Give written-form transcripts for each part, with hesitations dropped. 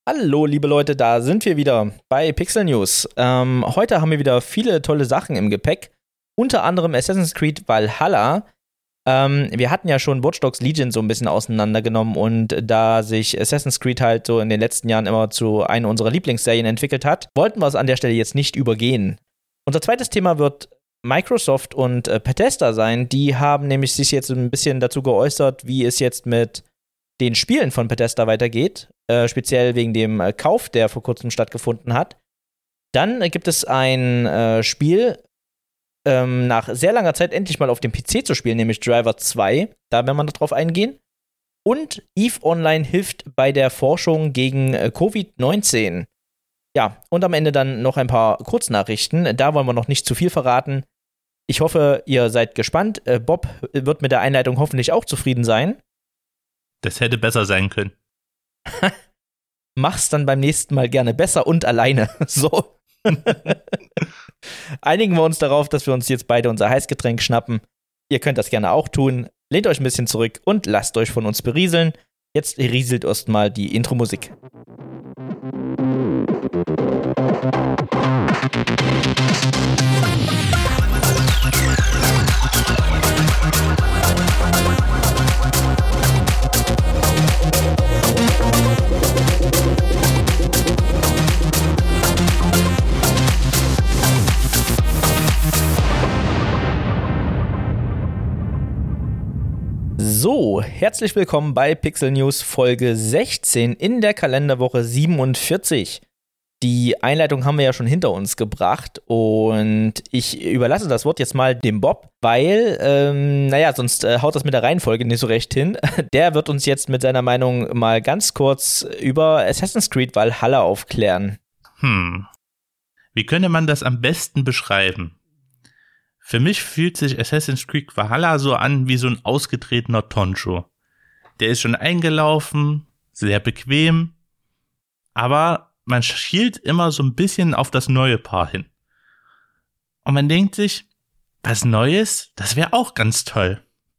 Hallo, liebe Leute, da sind wir wieder bei Pixel News. Heute haben wir wieder viele tolle Sachen im Gepäck, unter anderem Assassin's Creed Valhalla. Wir hatten ja schon Watch Dogs Legion so ein bisschen auseinandergenommen und da sich Assassin's Creed halt so in den letzten Jahren immer zu einer unserer Lieblingsserien entwickelt hat, wollten wir es an der Stelle jetzt nicht übergehen. Unser zweites Thema wird Microsoft und Bethesda sein. Die haben nämlich sich jetzt ein bisschen dazu geäußert, wie es jetzt mit den Spielen von Bethesda weitergeht, speziell wegen dem Kauf, der vor kurzem stattgefunden hat. Dann gibt es ein Spiel, nach sehr langer Zeit endlich mal auf dem PC zu spielen, nämlich Driver 2. Da werden wir noch drauf eingehen. Und EVE Online hilft bei der Forschung gegen Covid-19. Ja, und am Ende dann noch ein paar Kurznachrichten. Da wollen wir noch nicht zu viel verraten. Ich hoffe, ihr seid gespannt. Bob wird mit der Einleitung hoffentlich auch zufrieden sein. Das hätte besser sein können. Mach's dann beim nächsten Mal gerne besser und alleine. So. Einigen wir uns darauf, dass wir uns jetzt beide unser Heißgetränk schnappen. Ihr könnt das gerne auch tun. Lehnt euch ein bisschen zurück und lasst euch von uns berieseln. Jetzt rieselt erstmal die Intro-Musik. So, herzlich willkommen bei Pixel News Folge 16 in der Kalenderwoche 47. Die Einleitung haben wir ja schon hinter uns gebracht und ich überlasse das Wort jetzt mal dem Bob, weil, sonst haut das mit der Reihenfolge nicht so recht hin. Der wird uns jetzt mit seiner Meinung mal ganz kurz über Assassin's Creed Valhalla aufklären. Wie könnte man das am besten beschreiben? Für mich fühlt sich Assassin's Creed Valhalla so an wie so ein ausgetretener Tonschuh. Der ist schon eingelaufen, sehr bequem, aber man schielt immer so ein bisschen auf das neue Paar hin. Und man denkt sich, was Neues, das wäre auch ganz toll.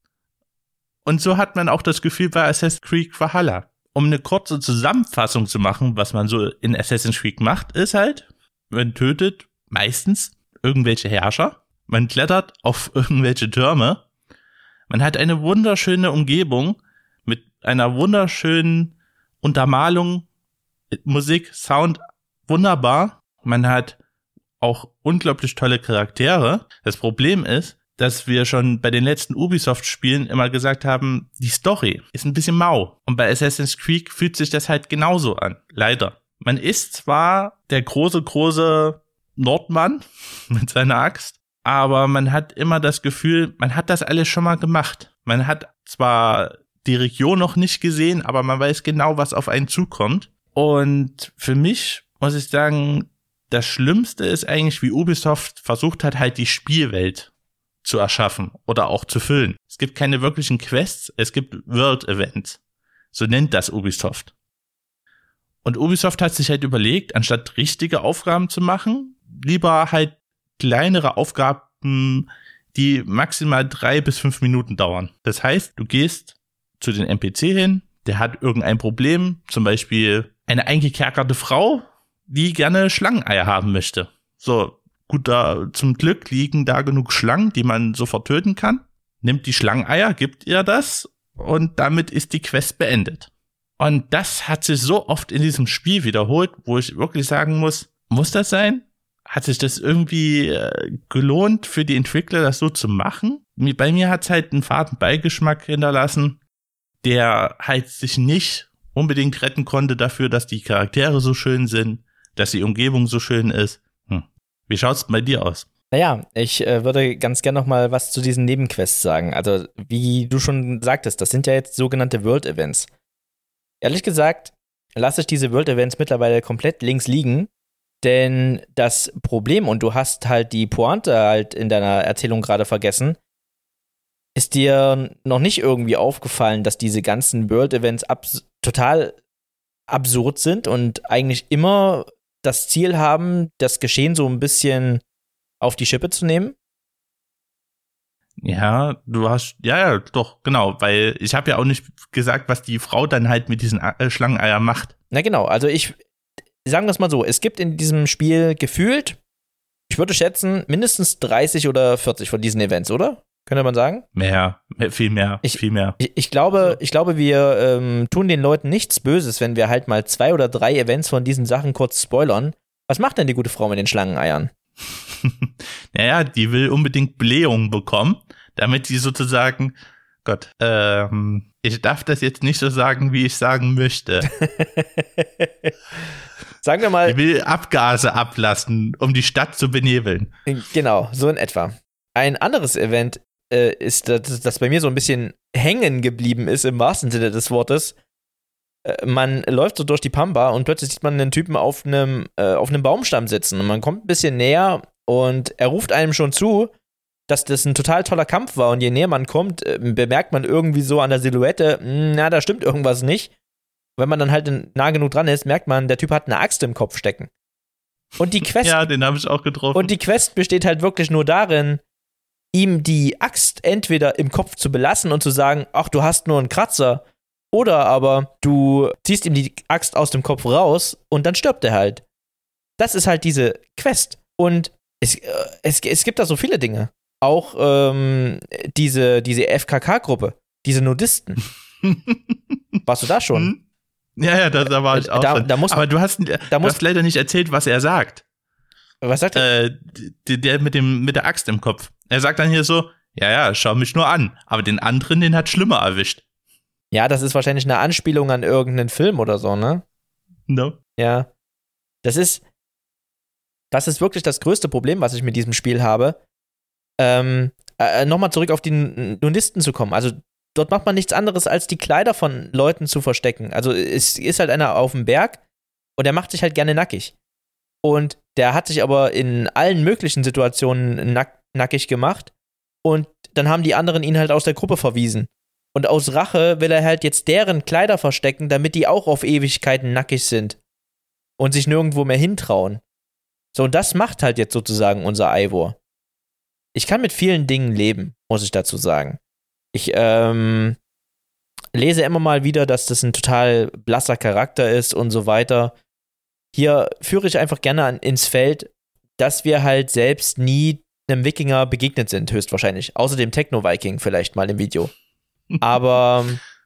Und so hat man auch das Gefühl bei Assassin's Creed Valhalla. Um eine kurze Zusammenfassung zu machen, was man so in Assassin's Creed macht, ist halt, man tötet meistens irgendwelche Herrscher. Man klettert auf irgendwelche Türme. Man hat eine wunderschöne Umgebung mit einer wunderschönen Untermalung, Musik, Sound, wunderbar. Man hat auch unglaublich tolle Charaktere. Das Problem ist, dass wir schon bei den letzten Ubisoft-Spielen immer gesagt haben, die Story ist ein bisschen mau. Und bei Assassin's Creed fühlt sich das halt genauso an. Leider. Man ist zwar der große Nordmann mit seiner Axt, aber man hat immer das Gefühl, man hat das alles schon mal gemacht. Man hat zwar die Region noch nicht gesehen, aber man weiß genau, was auf einen zukommt. Und für mich muss ich sagen, das Schlimmste ist eigentlich, wie Ubisoft versucht hat, halt die Spielwelt zu erschaffen oder auch zu füllen. Es gibt keine wirklichen Quests, es gibt World Events. So nennt das Ubisoft. Und Ubisoft hat sich halt überlegt, anstatt richtige Aufgaben zu machen, lieber halt kleinere Aufgaben, die maximal 3 bis 5 Minuten dauern. Das heißt, du gehst zu den NPC hin, der hat irgendein Problem, zum Beispiel eine eingekerkerte Frau, die gerne Schlangeneier haben möchte. So, gut, da zum Glück liegen da genug Schlangen, die man sofort töten kann. Nimmt die Schlangeneier, gibt ihr das und damit ist die Quest beendet. Und das hat sich so oft in diesem Spiel wiederholt, wo ich wirklich sagen muss das sein? Hat sich das irgendwie gelohnt für die Entwickler, das so zu machen? Bei mir hat es halt einen faden Beigeschmack hinterlassen, der halt sich nicht unbedingt retten konnte dafür, dass die Charaktere so schön sind, dass die Umgebung so schön ist. Wie schaut's bei dir aus? Naja, ich würde ganz gerne noch mal was zu diesen Nebenquests sagen. Also, wie du schon sagtest, das sind ja jetzt sogenannte World Events. Ehrlich gesagt, lasse ich diese World Events mittlerweile komplett links liegen, denn das Problem, und du hast halt die Pointe halt in deiner Erzählung gerade vergessen, ist dir noch nicht irgendwie aufgefallen, dass diese ganzen World Events total absurd sind und eigentlich immer das Ziel haben, das Geschehen so ein bisschen auf die Schippe zu nehmen? Ja, ja, doch, genau, weil ich habe ja auch nicht gesagt, was die Frau dann halt mit diesen Schlangeneier macht. Na genau, also sagen wir es mal so, es gibt in diesem Spiel gefühlt, ich würde schätzen, mindestens 30 oder 40 von diesen Events, oder? Könnte man sagen? Viel mehr. Ich glaube, wir tun den Leuten nichts Böses, wenn wir halt mal 2 oder 3 Events von diesen Sachen kurz spoilern. Was macht denn die gute Frau mit den Schlangeneiern? Naja, die will unbedingt Blähungen bekommen, damit sie sozusagen, ich darf das jetzt nicht so sagen, wie ich sagen möchte. Sagen wir mal. Die will Abgase ablassen, um die Stadt zu benebeln. Genau, so in etwa. Ein anderes Event ist, das bei mir so ein bisschen hängen geblieben ist, im wahrsten Sinne des Wortes. Man läuft so durch die Pampa und plötzlich sieht man einen Typen auf einem Baumstamm sitzen und man kommt ein bisschen näher und er ruft einem schon zu, dass das ein total toller Kampf war und je näher man kommt, bemerkt man irgendwie so an der Silhouette, da stimmt irgendwas nicht. Wenn man dann halt nah genug dran ist, merkt man, der Typ hat eine Axt im Kopf stecken. Und die Quest, ja, den habe ich auch getroffen. Und die Quest besteht halt wirklich nur darin, ihm die Axt entweder im Kopf zu belassen und zu sagen, ach, du hast nur einen Kratzer, oder aber du ziehst ihm die Axt aus dem Kopf raus und dann stirbt er halt. Das ist halt diese Quest. Und es gibt da so viele Dinge. Auch diese FKK-Gruppe, diese Nudisten. Warst du da schon? Ja, da war ich auch schon. Aber du hast leider nicht erzählt, was er sagt. Was sagt er? Der mit der Axt im Kopf. Er sagt dann hier so, ja, schau mich nur an. Aber den anderen, den hat schlimmer erwischt. Ja, das ist wahrscheinlich eine Anspielung an irgendeinen Film oder so, ne? No. Ja. Das ist wirklich das größte Problem, was ich mit diesem Spiel habe. Nochmal zurück auf die Nudisten zu kommen. Also dort macht man nichts anderes, als die Kleider von Leuten zu verstecken. Also es ist halt einer auf dem Berg und der macht sich halt gerne nackig. Und der hat sich aber in allen möglichen Situationen nackig gemacht und dann haben die anderen ihn halt aus der Gruppe verwiesen. Und aus Rache will er halt jetzt deren Kleider verstecken, damit die auch auf Ewigkeiten nackig sind und sich nirgendwo mehr hintrauen. So, und das macht halt jetzt sozusagen unser Eivor. Ich kann mit vielen Dingen leben, muss ich dazu sagen. Ich lese immer mal wieder, dass das ein total blasser Charakter ist und so weiter. Hier führe ich einfach gerne ins Feld, dass wir halt selbst nie einem Wikinger begegnet sind, höchstwahrscheinlich. Außer dem Techno-Viking vielleicht mal im Video. Aber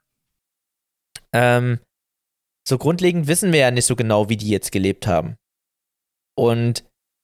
so grundlegend wissen wir ja nicht so genau, wie die jetzt gelebt haben. Und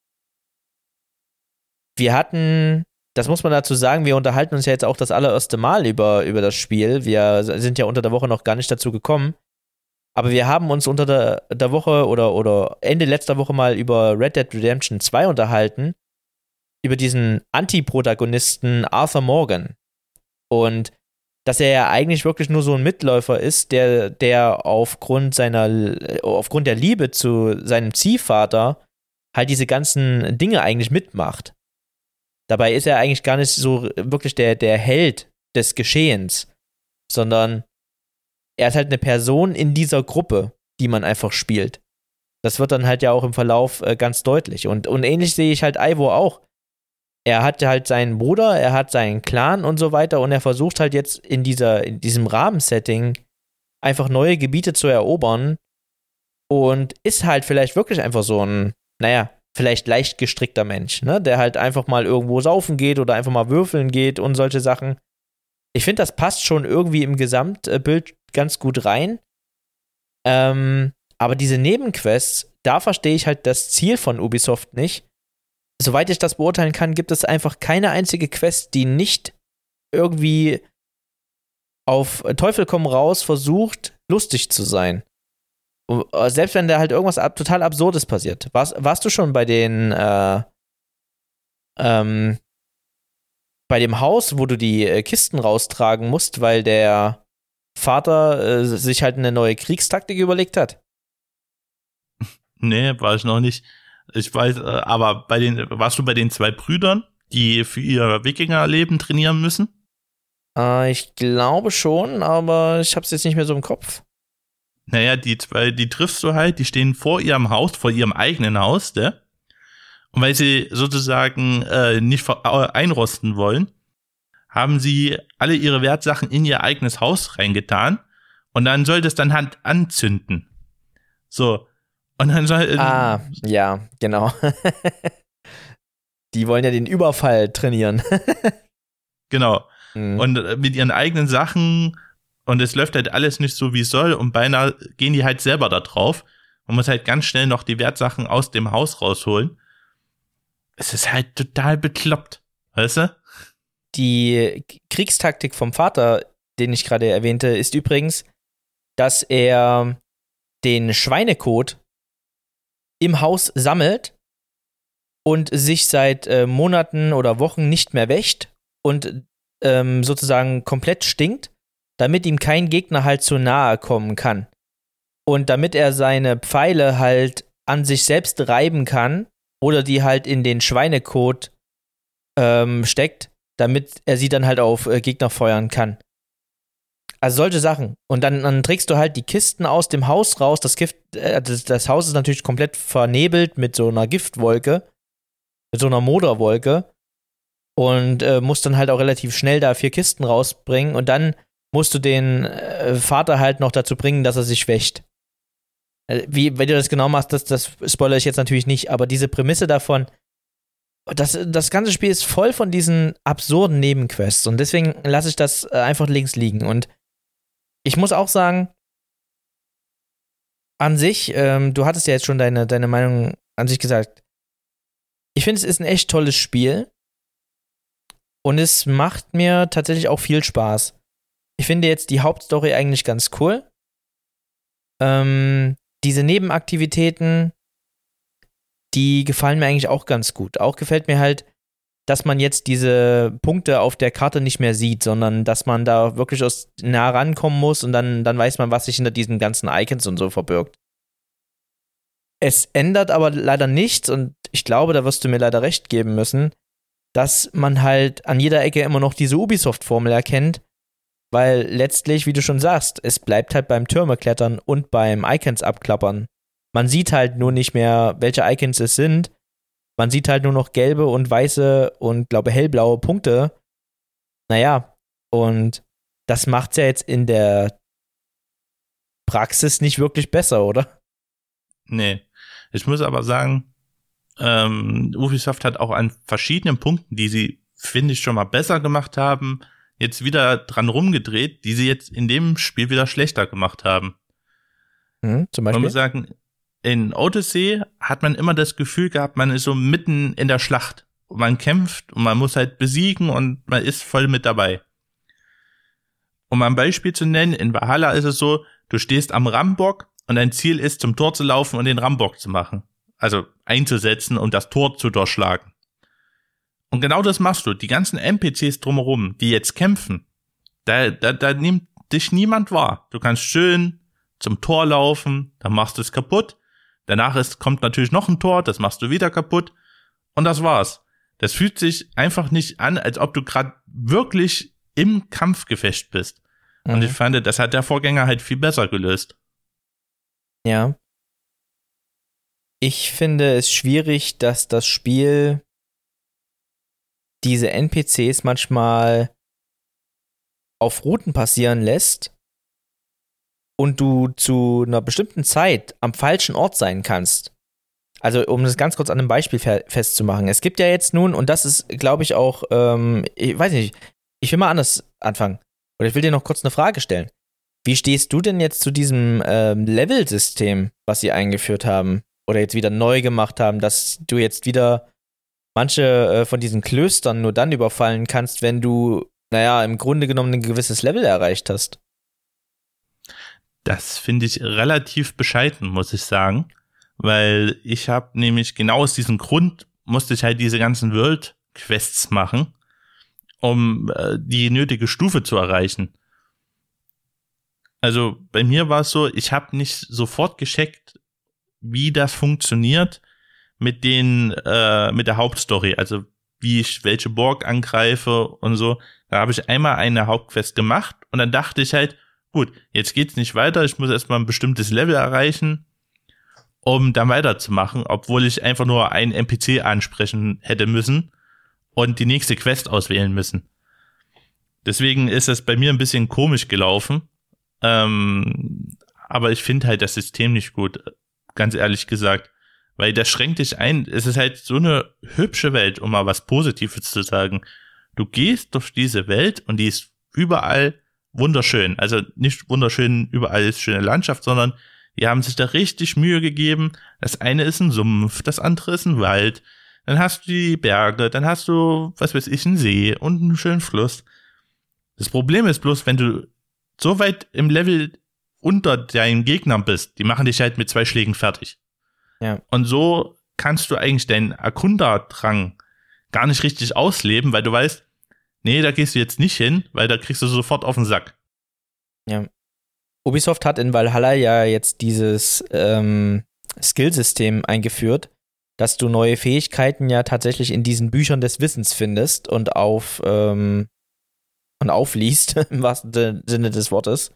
wir hatten, das muss man dazu sagen, wir unterhalten uns ja jetzt auch das allererste Mal über das Spiel. Wir sind ja unter der Woche noch gar nicht dazu gekommen. Aber wir haben uns unter der Woche oder Ende letzter Woche mal über Red Dead Redemption 2 unterhalten. Über diesen Anti-Protagonisten Arthur Morgan. Und dass er ja eigentlich wirklich nur so ein Mitläufer ist, der aufgrund der Liebe zu seinem Ziehvater halt diese ganzen Dinge eigentlich mitmacht. Dabei ist er eigentlich gar nicht so wirklich der Held des Geschehens, sondern er ist halt eine Person in dieser Gruppe, die man einfach spielt. Das wird dann halt ja auch im Verlauf ganz deutlich. Und ähnlich sehe ich halt Eivor auch. Er hat halt seinen Bruder, er hat seinen Clan und so weiter und er versucht halt jetzt in diesem Rahmensetting einfach neue Gebiete zu erobern und ist halt vielleicht wirklich einfach so ein, vielleicht leicht gestrickter Mensch, ne? Der halt einfach mal irgendwo saufen geht oder einfach mal würfeln geht und solche Sachen. Ich finde, das passt schon irgendwie im Gesamtbild ganz gut rein. Aber diese Nebenquests, da verstehe ich halt das Ziel von Ubisoft nicht. Soweit ich das beurteilen kann, gibt es einfach keine einzige Quest, die nicht irgendwie auf Teufel komm raus versucht, lustig zu sein. Selbst wenn da halt irgendwas total Absurdes passiert. Warst du schon bei bei dem Haus, wo du die Kisten raustragen musst, weil der Vater sich halt eine neue Kriegstaktik überlegt hat? Nee, war ich noch nicht. Ich weiß, aber warst du bei den 2 Brüdern, die für ihr Wikingerleben trainieren müssen? Ich glaube schon, aber ich hab's jetzt nicht mehr so im Kopf. Naja, die 2, die triffst du halt, die stehen vor ihrem Haus, vor ihrem eigenen Haus, ne? Und weil sie sozusagen nicht einrosten wollen, haben sie alle ihre Wertsachen in ihr eigenes Haus reingetan und dann sollte es dann halt anzünden. So. Und dann soll. Ja, genau. Die wollen ja den Überfall trainieren. Genau. Und mit ihren eigenen Sachen und es läuft halt alles nicht so, wie es soll und beinahe gehen die halt selber da drauf. Man muss halt ganz schnell noch die Wertsachen aus dem Haus rausholen. Es ist halt total bekloppt, weißt du? Die Kriegstaktik vom Vater, den ich gerade erwähnte, ist übrigens, dass er den Schweinekot im Haus sammelt und sich seit Monaten oder Wochen nicht mehr wäscht und sozusagen komplett stinkt, damit ihm kein Gegner halt zu nahe kommen kann. Und damit er seine Pfeile halt an sich selbst reiben kann oder die halt in den Schweinekot steckt, damit er sie dann halt auf Gegner feuern kann. Also solche Sachen. Und dann trägst du halt die Kisten aus dem Haus raus. Das Haus ist natürlich komplett vernebelt mit so einer Giftwolke, mit so einer Moderwolke. Und musst dann halt auch relativ schnell da 4 Kisten rausbringen. Und dann musst du den Vater halt noch dazu bringen, dass er sich wäscht. Wenn du das genau machst, das spoilere ich jetzt natürlich nicht. Aber diese Prämisse davon, das ganze Spiel ist voll von diesen absurden Nebenquests. Und deswegen lasse ich das einfach links liegen. Und ich muss auch sagen, an sich, du hattest ja jetzt schon deine Meinung an sich gesagt. Ich finde, es ist ein echt tolles Spiel. Und es macht mir tatsächlich auch viel Spaß. Ich finde jetzt die Hauptstory eigentlich ganz cool. Diese Nebenaktivitäten, die gefallen mir eigentlich auch ganz gut. Auch gefällt mir halt, dass man jetzt diese Punkte auf der Karte nicht mehr sieht, sondern dass man da wirklich nah rankommen muss und dann weiß man, was sich hinter diesen ganzen Icons und so verbirgt. Es ändert aber leider nichts und ich glaube, da wirst du mir leider recht geben müssen, dass man halt an jeder Ecke immer noch diese Ubisoft-Formel erkennt, weil letztlich, wie du schon sagst, es bleibt halt beim Türmeklettern und beim Icons abklappern. Man sieht halt nur nicht mehr, welche Icons es sind. Man sieht halt nur noch gelbe und weiße und, glaube hellblaue Punkte. Naja, und das macht's ja jetzt in der Praxis nicht wirklich besser, oder? Nee. Ich muss aber sagen, Ubisoft hat auch an verschiedenen Punkten, die sie, finde ich, schon mal besser gemacht haben, jetzt wieder dran rumgedreht, die sie jetzt in dem Spiel wieder schlechter gemacht haben. Zum Beispiel? Man muss sagen, in Odyssey hat man immer das Gefühl gehabt, man ist so mitten in der Schlacht. Und man kämpft und man muss halt besiegen und man ist voll mit dabei. Um mal ein Beispiel zu nennen, in Valhalla ist es so, du stehst am Rambock und dein Ziel ist, zum Tor zu laufen und den Rambock zu machen. Also einzusetzen und das Tor zu durchschlagen. Und genau das machst du. Die ganzen NPCs drumherum, die jetzt kämpfen, da nimmt dich niemand wahr. Du kannst schön zum Tor laufen, dann machst du es kaputt. Danach kommt natürlich noch ein Tor, das machst du wieder kaputt. Und das war's. Das fühlt sich einfach nicht an, als ob du gerade wirklich im Kampfgefecht bist. Mhm. Und ich fand, das hat der Vorgänger halt viel besser gelöst. Ja. Ich finde es schwierig, dass das Spiel diese NPCs manchmal auf Routen passieren lässt und du zu einer bestimmten Zeit am falschen Ort sein kannst. Also, um das ganz kurz an einem Beispiel festzumachen. Es gibt ja jetzt nun, und das ist, glaube ich, auch, ich weiß nicht, ich will mal anders anfangen. Oder ich will dir noch kurz eine Frage stellen. Wie stehst du denn jetzt zu diesem Level-System, was sie eingeführt haben? Oder jetzt wieder neu gemacht haben, dass du jetzt wieder manche von diesen Klöstern nur dann überfallen kannst, wenn du, im Grunde genommen ein gewisses Level erreicht hast? Das finde ich relativ bescheiden, muss ich sagen. Weil ich habe nämlich genau aus diesem Grund musste ich halt diese ganzen World-Quests machen, um die nötige Stufe zu erreichen. Also bei mir war es so, ich habe nicht sofort gecheckt, wie das funktioniert mit der Hauptstory, also wie ich welche Burg angreife und so. Da habe ich einmal eine Hauptquest gemacht und dann dachte ich halt, gut, jetzt geht's nicht weiter, ich muss erstmal ein bestimmtes Level erreichen, um dann weiterzumachen, obwohl ich einfach nur einen NPC ansprechen hätte müssen und die nächste Quest auswählen müssen. Deswegen ist es bei mir ein bisschen komisch gelaufen. Aber ich finde halt das System nicht gut, ganz ehrlich gesagt. Weil das schränkt dich ein. Es ist halt so eine hübsche Welt, um mal was Positives zu sagen. Du gehst durch diese Welt und die ist überall wunderschön. Also nicht wunderschön, überall ist schöne Landschaft, sondern die haben sich da richtig Mühe gegeben. Das eine ist ein Sumpf, das andere ist ein Wald. Dann hast du die Berge, dann hast du, was weiß ich, einen See und einen schönen Fluss. Das Problem ist bloß, wenn du so weit im Level unter deinen Gegnern bist, die machen dich halt mit 2 Schlägen fertig. Ja. Und so kannst du eigentlich deinen Erkunderdrang gar nicht richtig ausleben, weil du weißt, nee, da gehst du jetzt nicht hin, weil da kriegst du sofort auf den Sack. Ja. Ubisoft hat in Valhalla ja jetzt dieses Skillsystem eingeführt, dass du neue Fähigkeiten ja tatsächlich in diesen Büchern des Wissens findest und aufliest, im wahrsten Sinne des Wortes.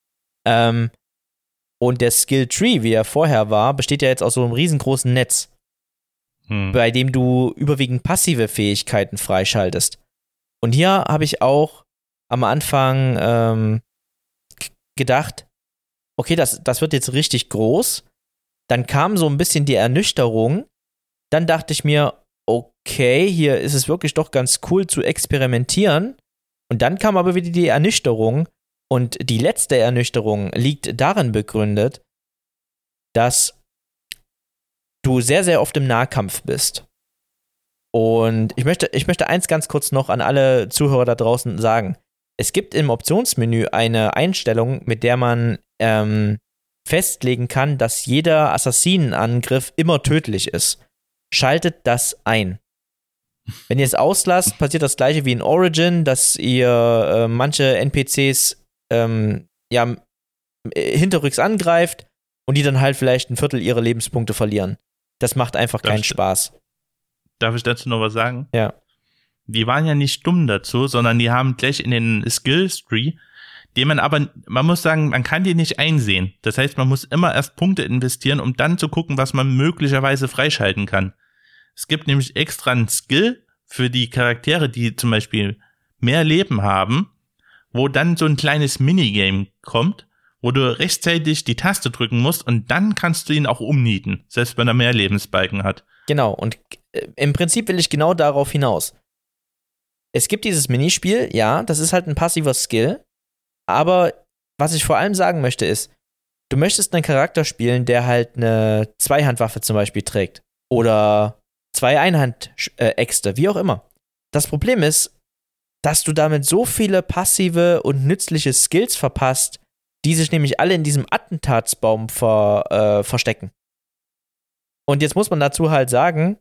Und der Skill Tree, wie er vorher war, besteht ja jetzt aus so einem riesengroßen Netz, bei dem du überwiegend passive Fähigkeiten freischaltest. Und hier habe ich auch am Anfang gedacht, okay, das wird jetzt richtig groß. Dann kam so ein bisschen die Ernüchterung. Dann dachte ich mir, okay, hier ist es wirklich doch ganz cool zu experimentieren. Und dann kam aber wieder die Ernüchterung. Und die letzte Ernüchterung liegt darin begründet, dass du sehr, sehr oft im Nahkampf bist. Und ich möchte eins ganz kurz noch an alle Zuhörer da draußen sagen. Es gibt im Optionsmenü eine Einstellung, mit der man festlegen kann, dass jeder Assassinenangriff immer tödlich ist. Schaltet das ein. Wenn ihr es auslasst, passiert das gleiche wie in Origin, dass ihr manche NPCs hinterrücks angreift und die dann halt vielleicht 1/4 ihrer Lebenspunkte verlieren. Das macht einfach keinen Spaß. Darf ich dazu noch was sagen? Ja. Die waren ja nicht dumm dazu, sondern die haben gleich in den Skills-Tree, man muss sagen, man kann die nicht einsehen. Das heißt, man muss immer erst Punkte investieren, um dann zu gucken, was man möglicherweise freischalten kann. Es gibt nämlich extra einen Skill für die Charaktere, die zum Beispiel mehr Leben haben, wo dann so ein kleines Minigame kommt, wo du rechtzeitig die Taste drücken musst und dann kannst du ihn auch umnieten, selbst wenn er mehr Lebensbalken hat. Genau, und im Prinzip will ich genau darauf hinaus. Es gibt dieses Minispiel, ja, das ist halt ein passiver Skill, aber was ich vor allem sagen möchte ist, du möchtest einen Charakter spielen, der halt eine Zweihandwaffe zum Beispiel trägt oder 2 Einhandäxte, wie auch immer. Das Problem ist, dass du damit so viele passive und nützliche Skills verpasst, die sich nämlich alle in diesem Attentatsbaum verstecken. Und jetzt muss man dazu halt sagen,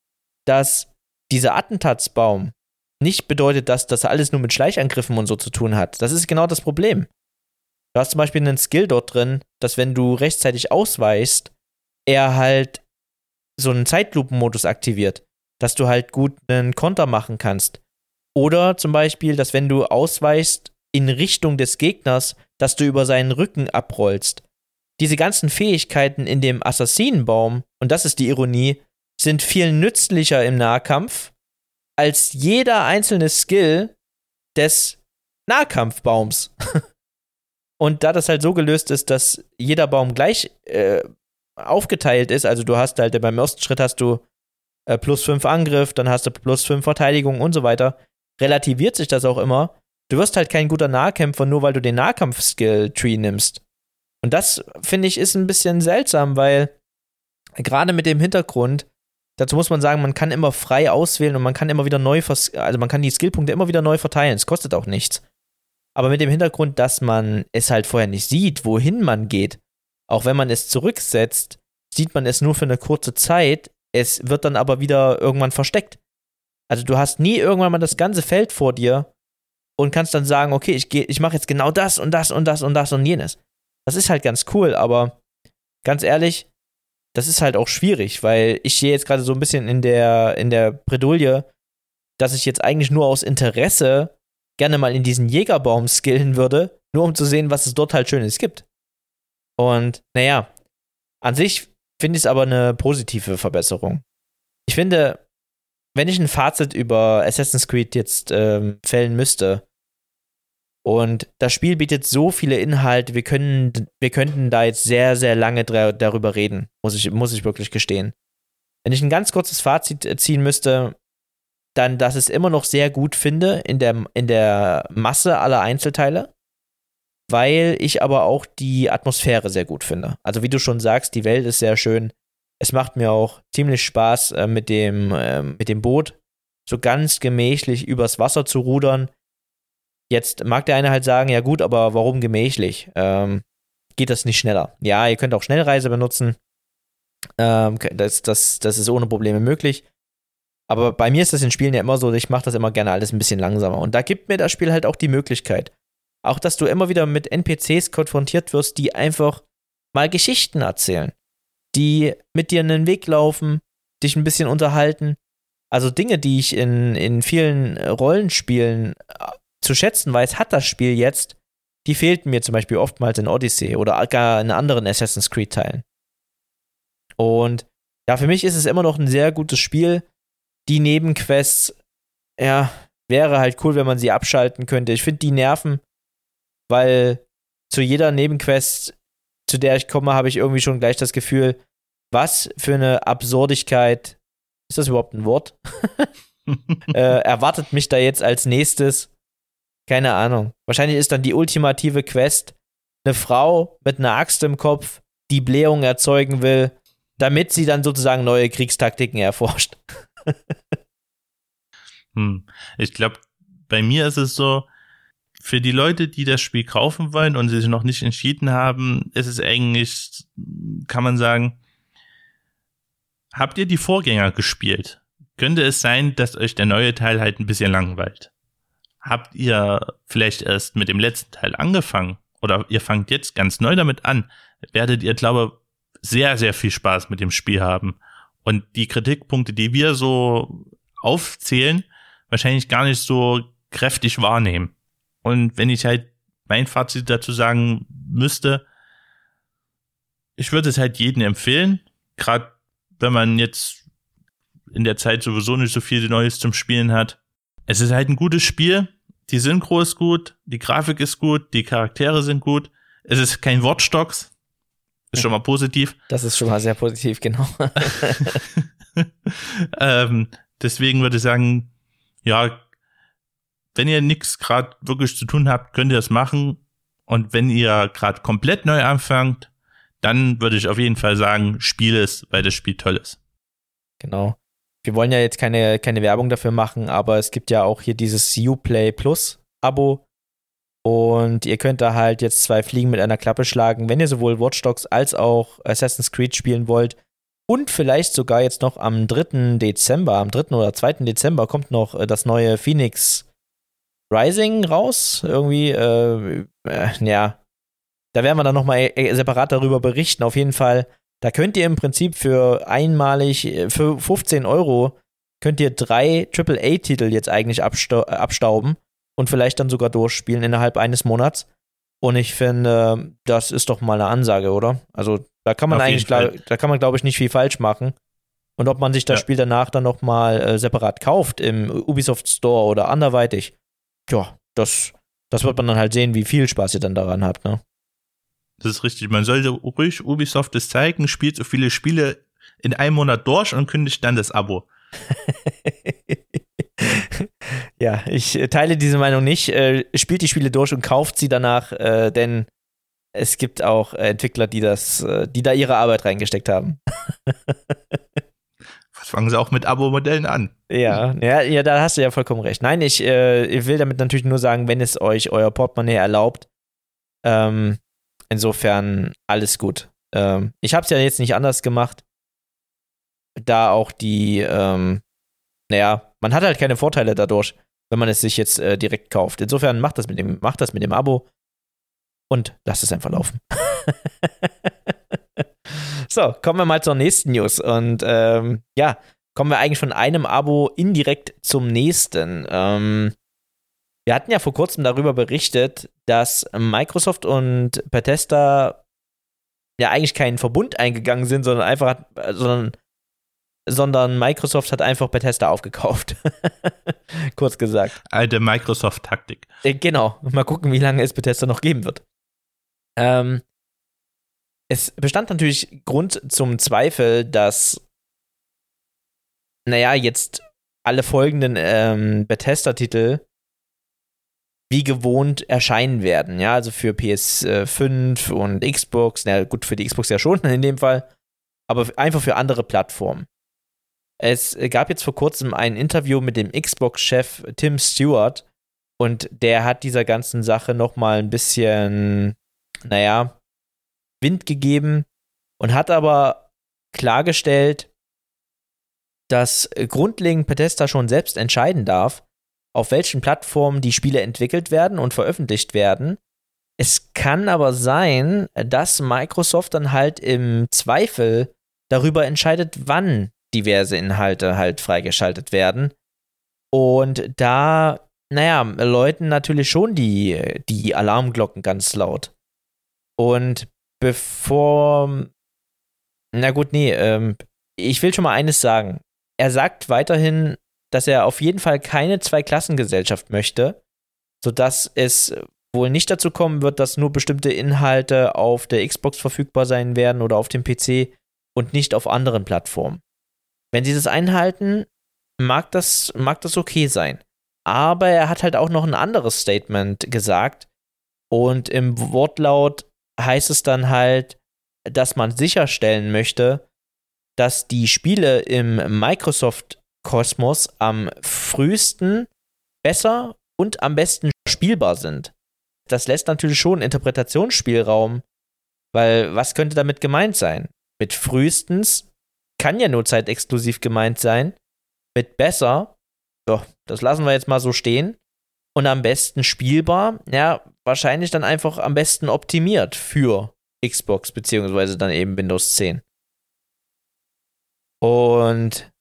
dass dieser Attentatsbaum nicht bedeutet, dass das alles nur mit Schleichangriffen und so zu tun hat. Das ist genau das Problem. Du hast zum Beispiel einen Skill dort drin, dass wenn du rechtzeitig ausweichst, er halt so einen Zeitlupenmodus aktiviert, dass du halt gut einen Konter machen kannst. Oder zum Beispiel, dass wenn du ausweichst in Richtung des Gegners, dass du über seinen Rücken abrollst. Diese ganzen Fähigkeiten in dem Assassinenbaum, und das ist die Ironie, sind viel nützlicher im Nahkampf als jeder einzelne Skill des Nahkampfbaums. Und da das halt so gelöst ist, dass jeder Baum gleich aufgeteilt ist, also du hast halt beim ersten Schritt hast du +5 Angriff, dann hast du +5 Verteidigung und so weiter, relativiert sich das auch immer. Du wirst halt kein guter Nahkämpfer, nur weil du den Nahkampf-Skill-Tree nimmst. Und das, finde ich, ist ein bisschen seltsam, weil gerade mit dem Hintergrund, dazu muss man sagen, man kann immer frei auswählen und man kann immer wieder man kann die Skillpunkte immer wieder neu verteilen. Es kostet auch nichts. Aber mit dem Hintergrund, dass man es halt vorher nicht sieht, wohin man geht, auch wenn man es zurücksetzt, sieht man es nur für eine kurze Zeit, es wird dann aber wieder irgendwann versteckt. Also du hast nie irgendwann mal das ganze Feld vor dir und kannst dann sagen, okay, ich mache jetzt genau das und das und das und das und jenes. Das ist halt ganz cool, aber ganz ehrlich, das ist halt auch schwierig, weil ich stehe jetzt gerade so ein bisschen in der Bredouille, dass ich jetzt eigentlich nur aus Interesse gerne mal in diesen Jägerbaum skillen würde, nur um zu sehen, was es dort halt Schönes gibt. Und naja, an sich finde ich es aber eine positive Verbesserung. Ich finde, wenn ich ein Fazit über Assassin's Creed jetzt fällen müsste, Und das Spiel bietet so viele Inhalte, wir könnten da jetzt sehr, sehr lange darüber reden, muss ich wirklich gestehen. Wenn ich ein ganz kurzes Fazit ziehen müsste, dann, dass ich es immer noch sehr gut finde in der Masse aller Einzelteile, weil ich aber auch die Atmosphäre sehr gut finde. Also wie du schon sagst, die Welt ist sehr schön. Es macht mir auch ziemlich Spaß, mit dem Boot so ganz gemächlich übers Wasser zu rudern. Jetzt mag der eine halt sagen, ja gut, aber warum gemächlich? Geht das nicht schneller? Ja, ihr könnt auch Schnellreise benutzen. Das ist ohne Probleme möglich. Aber bei mir ist das in Spielen ja immer so, ich mache das immer gerne alles ein bisschen langsamer. Und da gibt mir das Spiel halt auch die Möglichkeit. Auch, dass du immer wieder mit NPCs konfrontiert wirst, die einfach mal Geschichten erzählen. Die mit dir einen Weg laufen, dich ein bisschen unterhalten. Also Dinge, die ich in vielen Rollenspielen zu schätzen weiß, hat das Spiel jetzt, die fehlten mir zum Beispiel oftmals in Odyssey oder gar in anderen Assassin's Creed-Teilen. Und ja, für mich ist es immer noch ein sehr gutes Spiel. Die Nebenquests, ja, wäre halt cool, wenn man sie abschalten könnte. Ich finde, die nerven, weil zu jeder Nebenquest, zu der ich komme, habe ich irgendwie schon gleich das Gefühl, was für eine Absurdigkeit, ist das überhaupt ein Wort? Erwartet mich da jetzt als nächstes? Keine Ahnung. Wahrscheinlich ist dann die ultimative Quest eine Frau mit einer Axt im Kopf, die Blähung erzeugen will, damit sie dann sozusagen neue Kriegstaktiken erforscht. Ich glaube, bei mir ist es so, für die Leute, die das Spiel kaufen wollen und sich noch nicht entschieden haben, ist es eigentlich, kann man sagen, habt ihr die Vorgänger gespielt? Könnte es sein, dass euch der neue Teil halt ein bisschen langweilt? Habt ihr vielleicht erst mit dem letzten Teil angefangen oder ihr fangt jetzt ganz neu damit an, werdet ihr, glaube ich, sehr, sehr viel Spaß mit dem Spiel haben und die Kritikpunkte, die wir so aufzählen, wahrscheinlich gar nicht so kräftig wahrnehmen. Und wenn ich halt mein Fazit dazu sagen müsste, ich würde es halt jedem empfehlen, gerade wenn man jetzt in der Zeit sowieso nicht so viel Neues zum Spielen hat. Es ist halt ein gutes Spiel, die Synchro ist gut, die Grafik ist gut, die Charaktere sind gut. Es ist kein Watch Dogs, ist schon mal positiv. Das ist schon mal sehr positiv, genau. Deswegen würde ich sagen, ja, wenn ihr nichts gerade wirklich zu tun habt, könnt ihr das machen. Und wenn ihr gerade komplett neu anfangt, dann würde ich auf jeden Fall sagen, spiel es, weil das Spiel toll ist. Genau. Wir wollen ja jetzt keine Werbung dafür machen, aber es gibt ja auch hier dieses Uplay Plus Abo. Und ihr könnt da halt jetzt 2 Fliegen mit einer Klappe schlagen, wenn ihr sowohl Watch Dogs als auch Assassin's Creed spielen wollt. Und vielleicht sogar jetzt noch am 3. Dezember, am 3. oder 2. Dezember kommt noch das neue Phoenix Rising raus. Irgendwie, ja. Da werden wir dann nochmal separat darüber berichten. Auf jeden Fall, da könnt ihr im Prinzip für 15 € könnt ihr 3 AAA-Titel jetzt eigentlich abstauben und vielleicht dann sogar durchspielen innerhalb eines Monats. Und ich finde, das ist doch mal eine Ansage, oder? Also da kann man glaube ich, nicht viel falsch machen. Und ob man sich das Spiel danach dann nochmal separat kauft im Ubisoft Store oder anderweitig, ja, das wird man dann halt sehen, wie viel Spaß ihr dann daran habt, ne? Das ist richtig. Man sollte ruhig Ubisoft das zeigen, spielt so viele Spiele in einem Monat durch und kündigt dann das Abo. Ja, ich teile diese Meinung nicht. Spielt die Spiele durch und kauft sie danach, denn es gibt auch Entwickler, die da ihre Arbeit reingesteckt haben. Was fangen sie auch mit Abo-Modellen an? Ja, da hast du ja vollkommen recht. Nein, ich will damit natürlich nur sagen, wenn es euch euer Portemonnaie erlaubt, insofern alles gut. Ich habe es ja jetzt nicht anders gemacht, da auch man hat halt keine Vorteile dadurch, wenn man es sich jetzt direkt kauft. Insofern macht das mit dem Abo und lasst es einfach laufen. So, kommen wir mal zur nächsten News. Und kommen wir eigentlich von einem Abo indirekt zum nächsten. Wir hatten ja vor kurzem darüber berichtet, dass Microsoft und Bethesda ja eigentlich keinen Verbund eingegangen sind, sondern sondern Microsoft hat einfach Bethesda aufgekauft. Kurz gesagt. Alte Microsoft-Taktik. Genau. Mal gucken, wie lange es Bethesda noch geben wird. Es bestand natürlich Grund zum Zweifel, dass, jetzt alle folgenden Bethesda-Titel wie gewohnt erscheinen werden. Ja, also für PS5 und Xbox. Na gut, für die Xbox ja schon in dem Fall. Aber einfach für andere Plattformen. Es gab jetzt vor kurzem ein Interview mit dem Xbox-Chef Tim Stewart und der hat dieser ganzen Sache nochmal ein bisschen, Wind gegeben und hat aber klargestellt, dass grundlegend Bethesda schon selbst entscheiden darf, auf welchen Plattformen die Spiele entwickelt werden und veröffentlicht werden. Es kann aber sein, dass Microsoft dann halt im Zweifel darüber entscheidet, wann diverse Inhalte halt freigeschaltet werden. Und da, läuten natürlich schon die Alarmglocken ganz laut. Und ich will schon mal eines sagen. Er sagt weiterhin, dass er auf jeden Fall keine Zweiklassengesellschaft möchte, sodass es wohl nicht dazu kommen wird, dass nur bestimmte Inhalte auf der Xbox verfügbar sein werden oder auf dem PC und nicht auf anderen Plattformen. Wenn sie das einhalten, mag das okay sein. Aber er hat halt auch noch ein anderes Statement gesagt. Und im Wortlaut heißt es dann halt, dass man sicherstellen möchte, dass die Spiele im Microsoft-Kosmos am frühesten besser und am besten spielbar sind. Das lässt natürlich schon Interpretationsspielraum, weil was könnte damit gemeint sein? Mit frühestens kann ja nur zeitexklusiv gemeint sein. Mit besser, das lassen wir jetzt mal so stehen. Und am besten spielbar, wahrscheinlich dann einfach am besten optimiert für Xbox beziehungsweise dann eben Windows 10. Und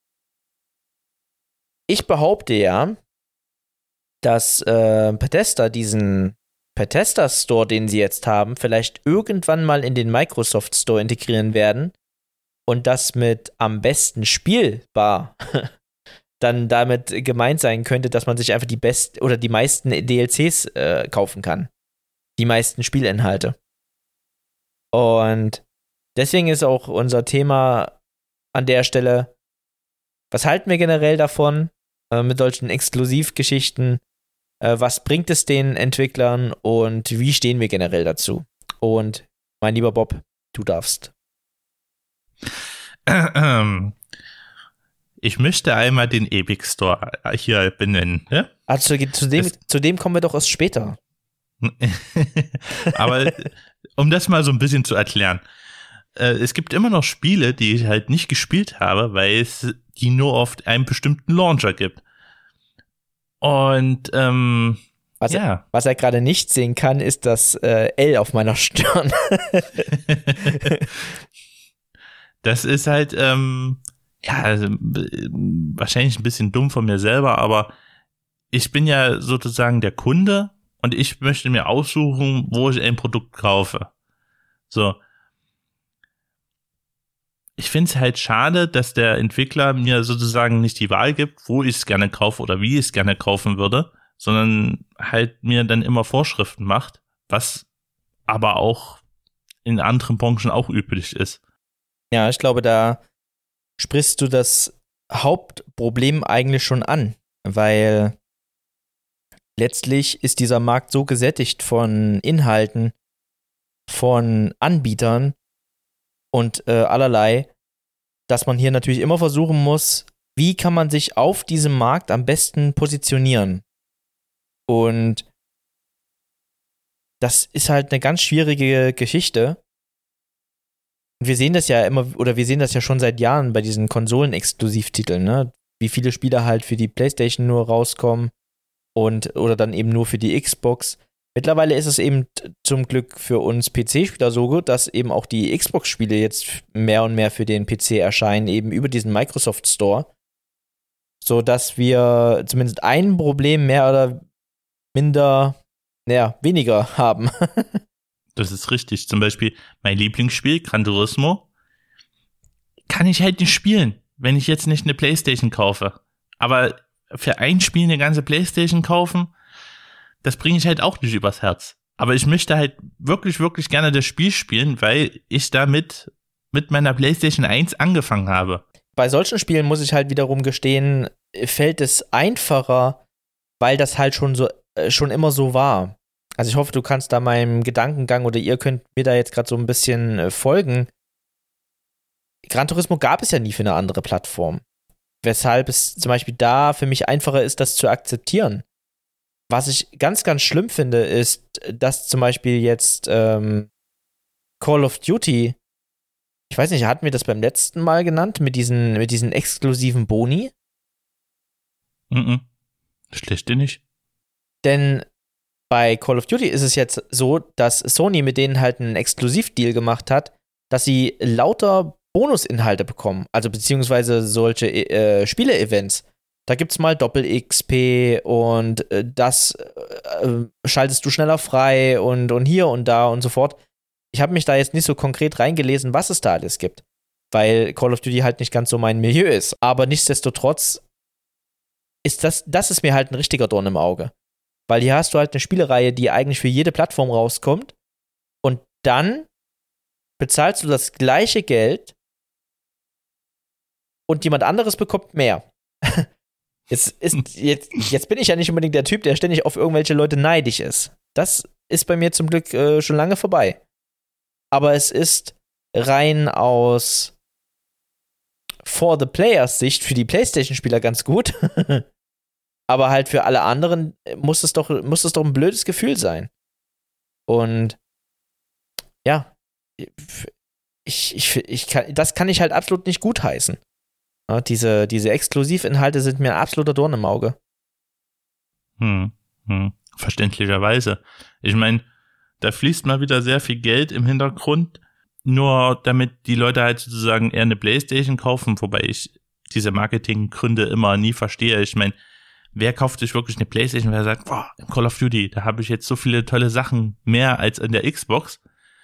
ich behaupte ja, dass Bethesda diesen Bethesda Store, den sie jetzt haben, vielleicht irgendwann mal in den Microsoft Store integrieren werden und das mit am besten spielbar dann damit gemeint sein könnte, dass man sich einfach die meisten DLCs kaufen kann. Die meisten Spielinhalte. Und deswegen ist auch unser Thema an der Stelle, was halten wir generell davon mit solchen Exklusivgeschichten? Was bringt es den Entwicklern und wie stehen wir generell dazu? Und mein lieber Bob, du darfst. Ich möchte einmal den Epic Store hier benennen. Ne? Also zu dem kommen wir doch erst später. Aber um das mal so ein bisschen zu erklären. Es gibt immer noch Spiele, die ich halt nicht gespielt habe, weil es die nur auf einem bestimmten Launcher gibt. Und was er gerade nicht sehen kann, ist das L auf meiner Stirn. Das ist halt wahrscheinlich ein bisschen dumm von mir selber, aber ich bin ja sozusagen der Kunde und ich möchte mir aussuchen, wo ich ein Produkt kaufe. So. Ich finde es halt schade, dass der Entwickler mir sozusagen nicht die Wahl gibt, wo ich es gerne kaufe oder wie ich es gerne kaufen würde, sondern halt mir dann immer Vorschriften macht, was aber auch in anderen Branchen auch üblich ist. Ja, ich glaube, da sprichst du das Hauptproblem eigentlich schon an, weil letztlich ist dieser Markt so gesättigt von Inhalten, von Anbietern und allerlei, dass man hier natürlich immer versuchen muss, wie kann man sich auf diesem Markt am besten positionieren. Und das ist halt eine ganz schwierige Geschichte. Und wir sehen das ja schon seit Jahren bei diesen Konsolen-Exklusivtiteln, ne? Wie viele Spiele halt für die PlayStation nur rauskommen oder dann eben nur für die Xbox. Mittlerweile ist es eben zum Glück für uns PC-Spieler so gut, dass eben auch die Xbox-Spiele jetzt mehr und mehr für den PC erscheinen, eben über diesen Microsoft Store, sodass wir zumindest ein Problem mehr oder minder, weniger haben. Das ist richtig. Zum Beispiel mein Lieblingsspiel, Gran Turismo, kann ich halt nicht spielen. wenn ich jetzt nicht eine PlayStation kaufe. Aber für ein Spiel eine ganze PlayStation kaufen, das bringe ich halt auch nicht übers Herz. Aber ich möchte halt wirklich, wirklich gerne das Spiel spielen, weil ich damit mit meiner PlayStation 1 angefangen habe. Bei solchen Spielen muss ich halt wiederum gestehen, fällt es einfacher, weil das halt schon immer so war. Also ich hoffe, du kannst da meinem Gedankengang oder ihr könnt mir da jetzt gerade so ein bisschen folgen. Gran Turismo gab es ja nie für eine andere Plattform. Weshalb es zum Beispiel da für mich einfacher ist, das zu akzeptieren. Was ich ganz, ganz schlimm finde, ist, dass zum Beispiel jetzt Call of Duty, ich weiß nicht, hatten wir das beim letzten Mal genannt, mit diesen exklusiven Boni? Schlechte nicht. Denn bei Call of Duty ist es jetzt so, dass Sony mit denen halt einen Exklusivdeal gemacht hat, dass sie lauter Bonusinhalte bekommen, also beziehungsweise solche Spiele-Events. Da gibt's mal Doppel-XP und das schaltest du schneller frei und hier und da und so fort. Ich habe mich da jetzt nicht so konkret reingelesen, was es da alles gibt, weil Call of Duty halt nicht ganz so mein Milieu ist. Aber nichtsdestotrotz ist das ist mir halt ein richtiger Dorn im Auge. Weil hier hast du halt eine Spielereihe, die eigentlich für jede Plattform rauskommt und dann bezahlst du das gleiche Geld und jemand anderes bekommt mehr. Jetzt bin ich ja nicht unbedingt der Typ, der ständig auf irgendwelche Leute neidisch ist. Das ist bei mir zum Glück schon lange vorbei. Aber es ist rein aus For the Players Sicht für die PlayStation-Spieler ganz gut. Aber halt für alle anderen muss es doch ein blödes Gefühl sein. Und ja, das kann ich halt absolut nicht gutheißen. Ja, diese Exklusivinhalte sind mir ein absoluter Dorn im Auge. Verständlicherweise. Ich meine, da fließt mal wieder sehr viel Geld im Hintergrund, nur damit die Leute halt sozusagen eher eine PlayStation kaufen, wobei ich diese Marketinggründe immer nie verstehe. Ich meine, wer kauft sich wirklich eine PlayStation, wer sagt, boah, im Call of Duty, da habe ich jetzt so viele tolle Sachen mehr als in der Xbox.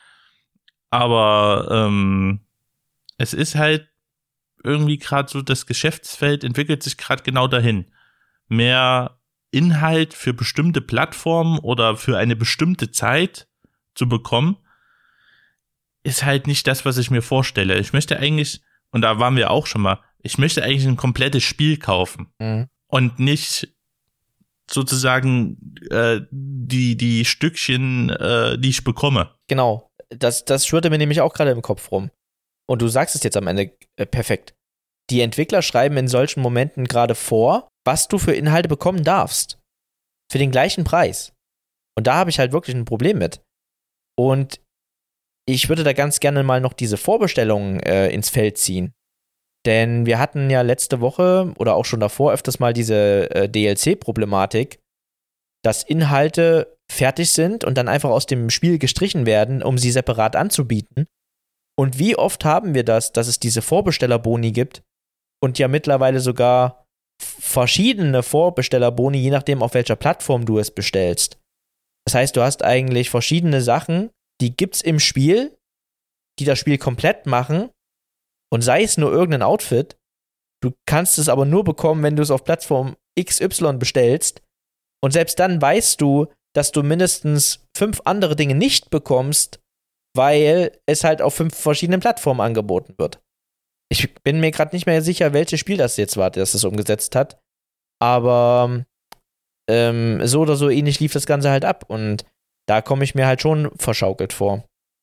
Aber es ist halt irgendwie gerade so, das Geschäftsfeld entwickelt sich gerade genau dahin. Mehr Inhalt für bestimmte Plattformen oder für eine bestimmte Zeit zu bekommen, ist halt nicht das, was ich mir vorstelle. Ich möchte eigentlich, und da waren wir auch schon mal, ich möchte eigentlich ein komplettes Spiel kaufen und nicht sozusagen die Stückchen, die ich bekomme. Genau, das schwirrte mir nämlich auch gerade im Kopf rum. Und du sagst es jetzt am Ende perfekt. Die Entwickler schreiben in solchen Momenten gerade vor, was du für Inhalte bekommen darfst. Für den gleichen Preis. Und da habe ich halt wirklich ein Problem mit. Und ich würde da ganz gerne mal noch diese Vorbestellungen ins Feld ziehen. Denn wir hatten ja letzte Woche oder auch schon davor öfters mal diese DLC-Problematik, dass Inhalte fertig sind und dann einfach aus dem Spiel gestrichen werden, um sie separat anzubieten. Und wie oft haben wir das, dass es diese Vorbestellerboni gibt und ja mittlerweile sogar verschiedene Vorbestellerboni, je nachdem, auf welcher Plattform du es bestellst. Das heißt, du hast eigentlich verschiedene Sachen, die gibt's im Spiel, die das Spiel komplett machen und sei es nur irgendein Outfit, du kannst es aber nur bekommen, wenn du es auf Plattform XY bestellst und selbst dann weißt du, dass du mindestens 5 andere Dinge nicht bekommst, weil es halt auf 5 verschiedenen Plattformen angeboten wird. Ich bin mir gerade nicht mehr sicher, welches Spiel das jetzt war, das es umgesetzt hat. Aber so oder so ähnlich lief das Ganze halt ab. Und da komme ich mir halt schon verschaukelt vor.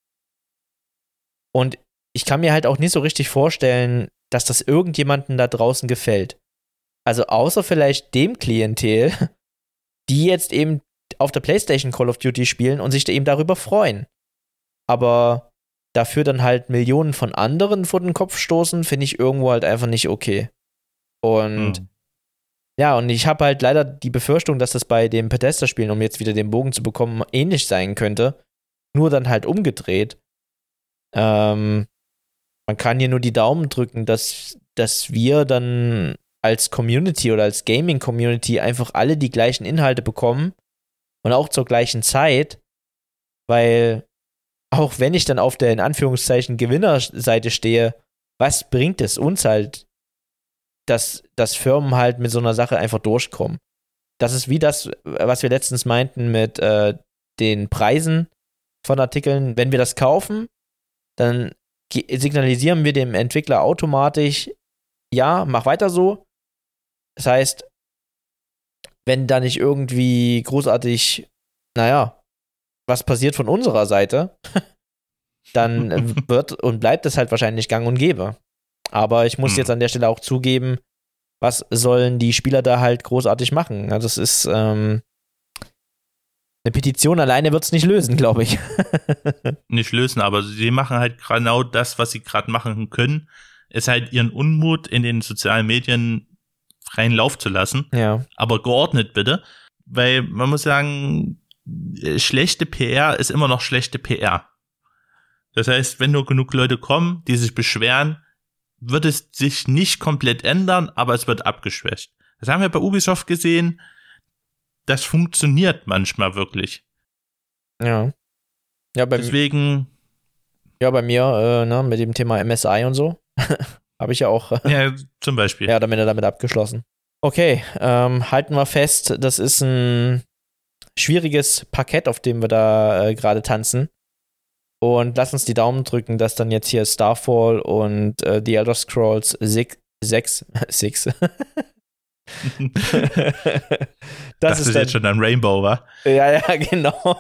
Und ich kann mir halt auch nicht so richtig vorstellen, dass das irgendjemandem da draußen gefällt. Also außer vielleicht dem Klientel, die jetzt eben auf der PlayStation Call of Duty spielen und sich da eben darüber freuen. Aber dafür dann halt Millionen von anderen vor den Kopf stoßen, finde ich irgendwo halt einfach nicht okay. Und ja, und ich habe halt leider die Befürchtung, dass das bei den Bethesda-Spielen, um jetzt wieder den Bogen zu bekommen, ähnlich sein könnte. Nur dann halt umgedreht. Man kann hier nur die Daumen drücken, dass wir dann als Community oder als Gaming-Community einfach alle die gleichen Inhalte bekommen und auch zur gleichen Zeit, weil auch wenn ich dann auf der in Anführungszeichen Gewinnerseite stehe, was bringt es uns halt, dass Firmen halt mit so einer Sache einfach durchkommen. Das ist wie das, was wir letztens meinten mit den Preisen von Artikeln. Wenn wir das kaufen, dann signalisieren wir dem Entwickler automatisch, ja, mach weiter so. Das heißt, wenn da nicht irgendwie großartig, was passiert von unserer Seite, dann wird und bleibt es halt wahrscheinlich gang und gäbe. Aber ich muss jetzt an der Stelle auch zugeben, was sollen die Spieler da halt großartig machen? Also es ist eine Petition alleine wird es nicht lösen, glaube ich. Nicht lösen, aber sie machen halt genau das, was sie gerade machen können, ist halt ihren Unmut in den sozialen Medien freien Lauf zu lassen. Ja. Aber geordnet bitte, weil man muss sagen, schlechte PR ist immer noch schlechte PR. Das heißt, wenn nur genug Leute kommen, die sich beschweren, wird es sich nicht komplett ändern, aber es wird abgeschwächt. Das haben wir bei Ubisoft gesehen. Das funktioniert manchmal wirklich. Ja. Deswegen. Bei mir, mit dem Thema MSI und so, habe ich ja auch. Ja, zum Beispiel. Ja, damit abgeschlossen. Okay, halten wir fest, das ist ein schwieriges Parkett, auf dem wir da gerade tanzen. Und lass uns die Daumen drücken, dass dann jetzt hier Starfall und The Elder Scrolls 6 das ist jetzt schon ein Rainbow, wa? Ja, genau.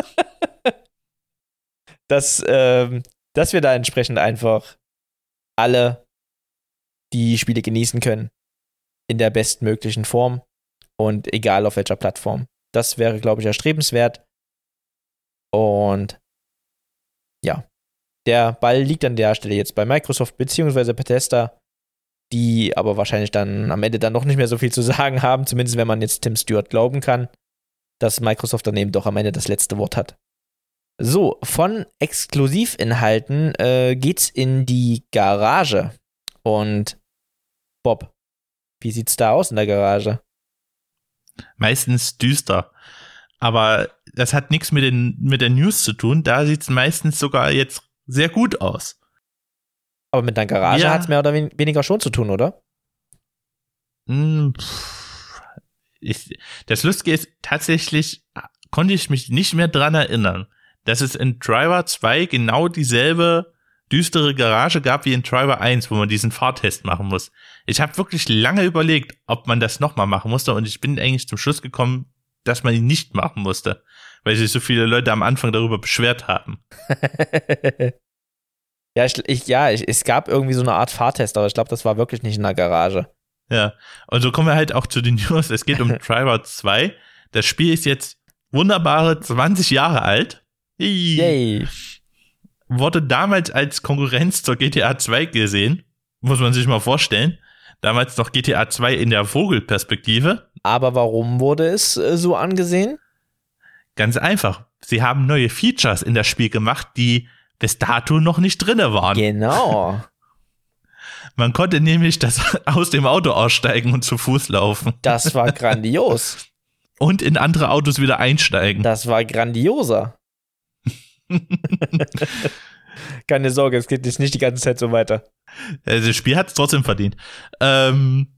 Dass wir da entsprechend einfach alle die Spiele genießen können. In der bestmöglichen Form. Und egal auf welcher Plattform. Das wäre, glaube ich, erstrebenswert. Und ja, der Ball liegt an der Stelle jetzt bei Microsoft beziehungsweise Bethesda, die aber wahrscheinlich dann am Ende dann noch nicht mehr so viel zu sagen haben, zumindest wenn man jetzt Tim Stewart glauben kann, dass Microsoft dann eben doch am Ende das letzte Wort hat. So, von Exklusivinhalten geht's in die Garage. Und Bob, wie sieht's da aus in der Garage? Meistens düster. Aber das hat nichts mit der News zu tun. Da sieht's meistens sogar jetzt sehr gut aus. Aber mit der Garage hat's mehr oder weniger schon zu tun, oder? Das Lustige ist, tatsächlich konnte ich mich nicht mehr dran erinnern, dass es in Driver 2 genau dieselbe düstere Garage gab wie in Driver 1, wo man diesen Fahrtest machen muss. Ich habe wirklich lange überlegt, ob man das nochmal machen musste, und ich bin eigentlich zum Schluss gekommen, dass man ihn nicht machen musste, weil sich so viele Leute am Anfang darüber beschwert haben. Es gab irgendwie so eine Art Fahrtest, aber ich glaube, das war wirklich nicht in der Garage. Ja, und so kommen wir halt auch zu den News. Es geht um Driver 2. Das Spiel ist jetzt wunderbare 20 Jahre alt. Yay. Wurde damals als Konkurrenz zur GTA 2 gesehen. Muss man sich mal vorstellen. Damals noch GTA 2 in der Vogelperspektive. Aber warum wurde es so angesehen? Ganz einfach. Sie haben neue Features in das Spiel gemacht, die bis dato noch nicht drinne waren. Genau. Man konnte nämlich aus dem Auto aussteigen und zu Fuß laufen. Das war grandios. Und in andere Autos wieder einsteigen. Das war grandioser. Keine Sorge, es geht nicht die ganze Zeit so weiter. Das Spiel hat es trotzdem verdient. Warum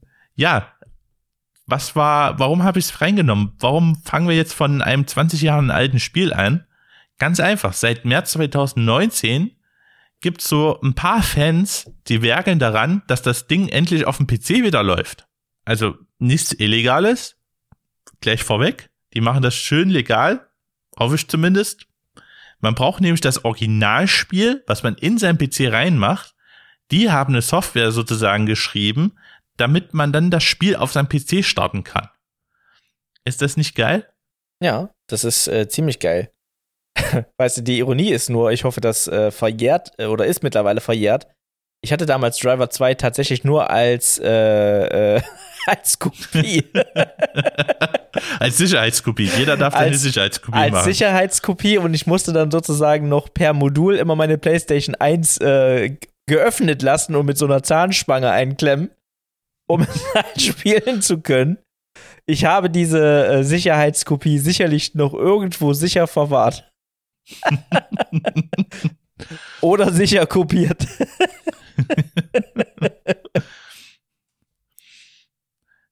habe ich es reingenommen? Warum fangen wir jetzt von einem 20 Jahre alten Spiel an? Ganz einfach, seit März 2019 gibt es so ein paar Fans, die werkeln daran, dass das Ding endlich auf dem PC wieder läuft. Also nichts Illegales, gleich vorweg. Die machen das schön legal, hoffe ich zumindest. Man braucht nämlich das Originalspiel, was man in seinen PC reinmacht. Die haben eine Software sozusagen geschrieben, damit man dann das Spiel auf seinem PC starten kann. Ist das nicht geil? Ja, das ist ziemlich geil. Weißt du, die Ironie ist nur, ich hoffe, das verjährt oder ist mittlerweile verjährt. Ich hatte damals Driver 2 tatsächlich nur als Kopie. Als Sicherheitskopie. Jeder darf eine Sicherheitskopie machen. Als Sicherheitskopie, und ich musste dann sozusagen noch per Modul immer meine PlayStation 1 geöffnet lassen und mit so einer Zahnspange einklemmen, um es halt spielen zu können. Ich habe diese Sicherheitskopie sicherlich noch irgendwo sicher verwahrt. Oder sicher kopiert.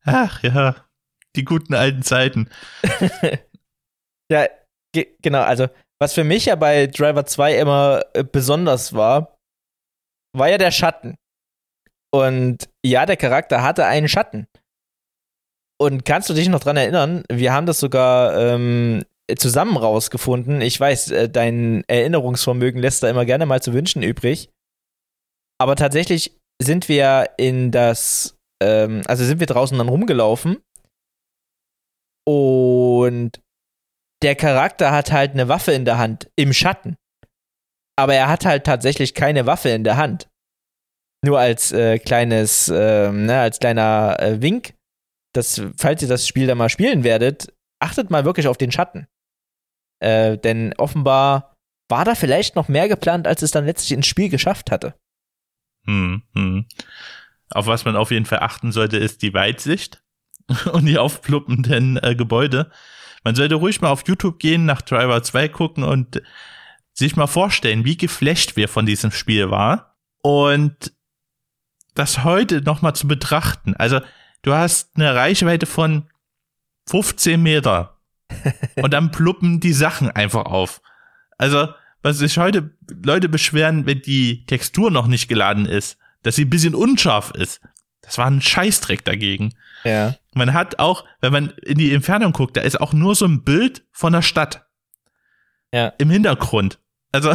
Ach ja, die guten alten Zeiten. Ja, genau, also was für mich ja bei Driver 2 immer besonders war ja der Schatten. Und ja, der Charakter hatte einen Schatten. Und kannst du dich noch dran erinnern? Wir haben das sogar zusammen rausgefunden. Ich weiß, dein Erinnerungsvermögen lässt da immer gerne mal zu wünschen übrig. Aber tatsächlich sind wir sind wir draußen dann rumgelaufen. Und der Charakter hat halt eine Waffe in der Hand, im Schatten. Aber er hat halt tatsächlich keine Waffe in der Hand. Nur als als kleiner Wink, dass, falls ihr das Spiel dann mal spielen werdet, achtet mal wirklich auf den Schatten. Denn offenbar war da vielleicht noch mehr geplant, als es dann letztlich ins Spiel geschafft hatte. Auf was man auf jeden Fall achten sollte, ist die Weitsicht und die aufpluppenden Gebäude. Man sollte ruhig mal auf YouTube gehen, nach Driver 2 gucken und sich mal vorstellen, wie geflasht wir von diesem Spiel waren. Und das heute nochmal zu betrachten. Also, du hast eine Reichweite von 15 Meter und dann pluppen die Sachen einfach auf. Also, was sich heute Leute beschweren, wenn die Textur noch nicht geladen ist, dass sie ein bisschen unscharf ist. Das war ein Scheißdreck dagegen. Ja. Man hat auch, wenn man in die Entfernung guckt, da ist auch nur so ein Bild von der Stadt. Ja. Im Hintergrund. Also,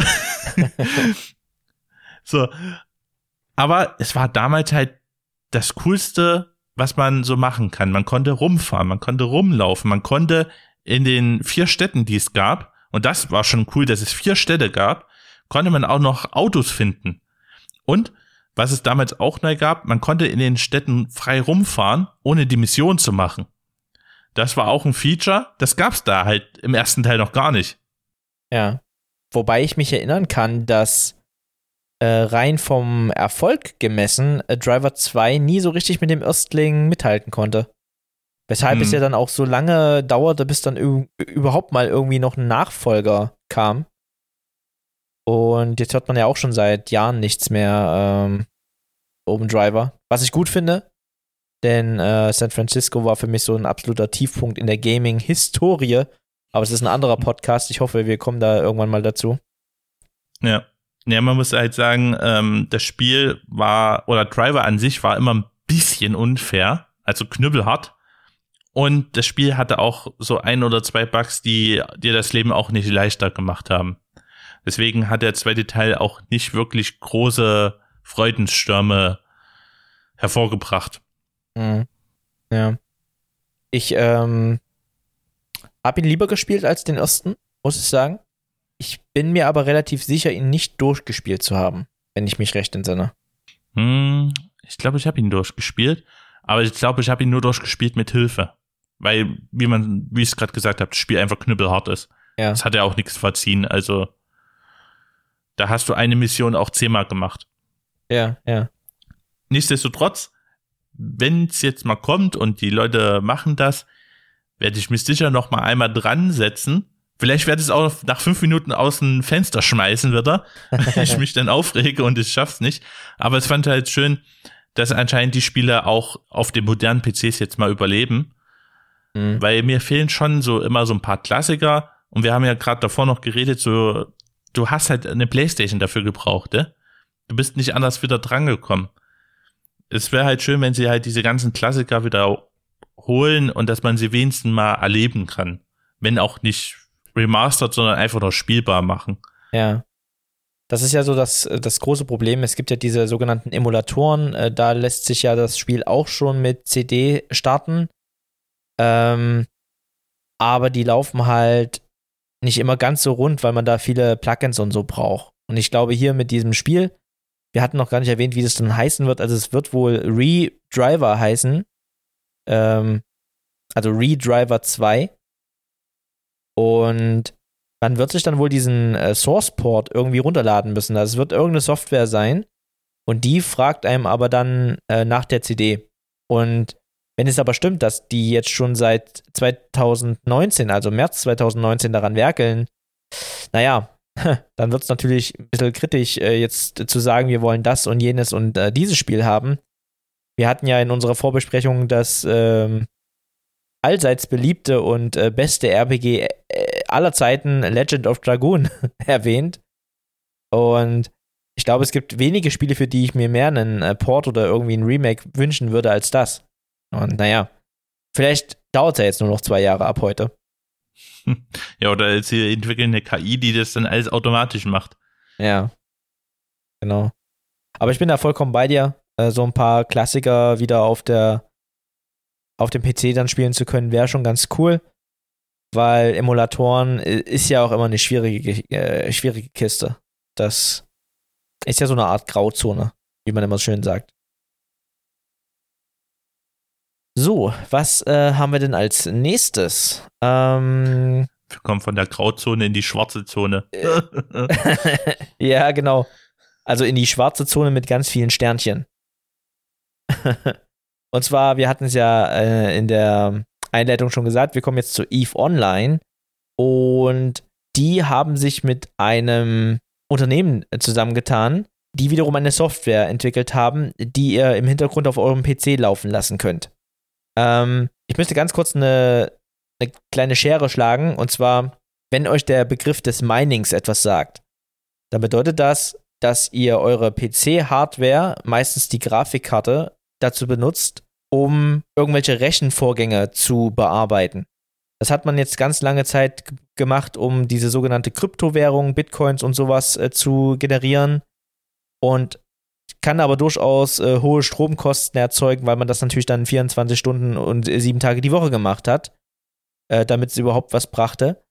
so. Aber es war damals halt das Coolste, was man so machen kann. Man konnte rumfahren, man konnte rumlaufen, man konnte in den 4 Städten, die es gab, und das war schon cool, dass es 4 Städte gab, konnte man auch noch Autos finden. Und was es damals auch neu gab, man konnte in den Städten frei rumfahren, ohne die Mission zu machen. Das war auch ein Feature, das gab's da halt im ersten Teil noch gar nicht. Ja. Wobei ich mich erinnern kann, dass rein vom Erfolg gemessen Driver 2 nie so richtig mit dem Erstling mithalten konnte. Weshalb es ja dann auch so lange dauerte, bis dann überhaupt mal irgendwie noch ein Nachfolger kam. Und jetzt hört man ja auch schon seit Jahren nichts mehr Open Driver. Was ich gut finde, denn San Francisco war für mich so ein absoluter Tiefpunkt in der Gaming-Historie. Aber es ist ein anderer Podcast. Ich hoffe, wir kommen da irgendwann mal dazu. Ja. Ja, man muss halt sagen, das Spiel oder Driver an sich war immer ein bisschen unfair, also knüppelhart. Und das Spiel hatte auch so 1 oder 2 Bugs, die dir das Leben auch nicht leichter gemacht haben. Deswegen hat der zweite Teil auch nicht wirklich große Freudenstürme hervorgebracht. Mhm. Ja. Ich habe ihn lieber gespielt als den ersten, muss ich sagen. Ich bin mir aber relativ sicher, ihn nicht durchgespielt zu haben, wenn ich mich recht entsinne. Ich glaube, ich habe ihn durchgespielt, aber ich glaube, ich habe ihn nur durchgespielt mit Hilfe. Weil, wie ich es gerade gesagt habe, das Spiel einfach knüppelhart ist. Ja. Das hat ja auch nichts verziehen, also da hast du eine Mission auch 10-mal gemacht. Ja. Nichtsdestotrotz, wenn es jetzt mal kommt und die Leute machen das, werde ich mich sicher noch mal einmal dran setzen. Vielleicht werde ich es auch nach 5 Minuten aus dem Fenster schmeißen wieder, wenn ich mich dann aufrege und ich schaff's nicht. Aber es fand halt schön, dass anscheinend die Spieler auch auf den modernen PCs jetzt mal überleben. Weil mir fehlen schon so immer so ein paar Klassiker. Und wir haben ja gerade davor noch geredet, so, du hast halt eine Playstation dafür gebraucht, ne? Du bist nicht anders wieder drangekommen. Es wäre halt schön, wenn sie halt diese ganzen Klassiker wieder holen und dass man sie wenigstens mal erleben kann. Wenn auch nicht remastered, sondern einfach nur spielbar machen. Ja. Das ist ja so das große Problem. Es gibt ja diese sogenannten Emulatoren. Da lässt sich ja das Spiel auch schon mit CD starten. Aber die laufen halt nicht immer ganz so rund, weil man da viele Plugins und so braucht. Und ich glaube, hier mit diesem Spiel, wir hatten noch gar nicht erwähnt, wie das dann heißen wird. Also es wird wohl Redriver heißen. Also Redriver 2. Und man wird sich dann wohl diesen Source-Port irgendwie runterladen müssen. Also es wird irgendeine Software sein und die fragt einem aber dann nach der CD. Und wenn es aber stimmt, dass die jetzt schon seit 2019, also März 2019 daran werkeln, naja, dann wird es natürlich ein bisschen kritisch, jetzt zu sagen, wir wollen das und jenes und dieses Spiel haben. Wir hatten ja in unserer Vorbesprechung das allseits beliebte und beste RPG aller Zeiten, Legend of Dragoon, erwähnt. Und ich glaube, es gibt wenige Spiele, für die ich mir mehr einen Port oder irgendwie ein Remake wünschen würde als das. Und naja, vielleicht dauert es ja jetzt nur noch 2 Jahre ab heute. Ja, oder sie entwickeln eine KI, die das dann alles automatisch macht. Ja, genau. Aber ich bin da vollkommen bei dir. So ein paar Klassiker wieder auf dem PC dann spielen zu können, wäre schon ganz cool. Weil Emulatoren ist ja auch immer eine schwierige Kiste. Das ist ja so eine Art Grauzone, wie man immer schön sagt. So, was haben wir denn als nächstes? Wir kommen von der Grauzone in die schwarze Zone. Ja, genau. Also in die schwarze Zone mit ganz vielen Sternchen. Und zwar, wir hatten es ja in der Einleitung schon gesagt, wir kommen jetzt zu EVE Online und die haben sich mit einem Unternehmen zusammengetan, die wiederum eine Software entwickelt haben, die ihr im Hintergrund auf eurem PC laufen lassen könnt. Ich möchte ganz kurz eine kleine Schere schlagen, und zwar, wenn euch der Begriff des Minings etwas sagt, dann bedeutet das, dass ihr eure PC-Hardware, meistens die Grafikkarte, dazu benutzt, um irgendwelche Rechenvorgänge zu bearbeiten. Das hat man jetzt ganz lange Zeit gemacht, um diese sogenannte Kryptowährung, Bitcoins und sowas zu generieren, und kann aber durchaus hohe Stromkosten erzeugen, weil man das natürlich dann 24 Stunden und 7 Tage die Woche gemacht hat, damit es überhaupt was brachte.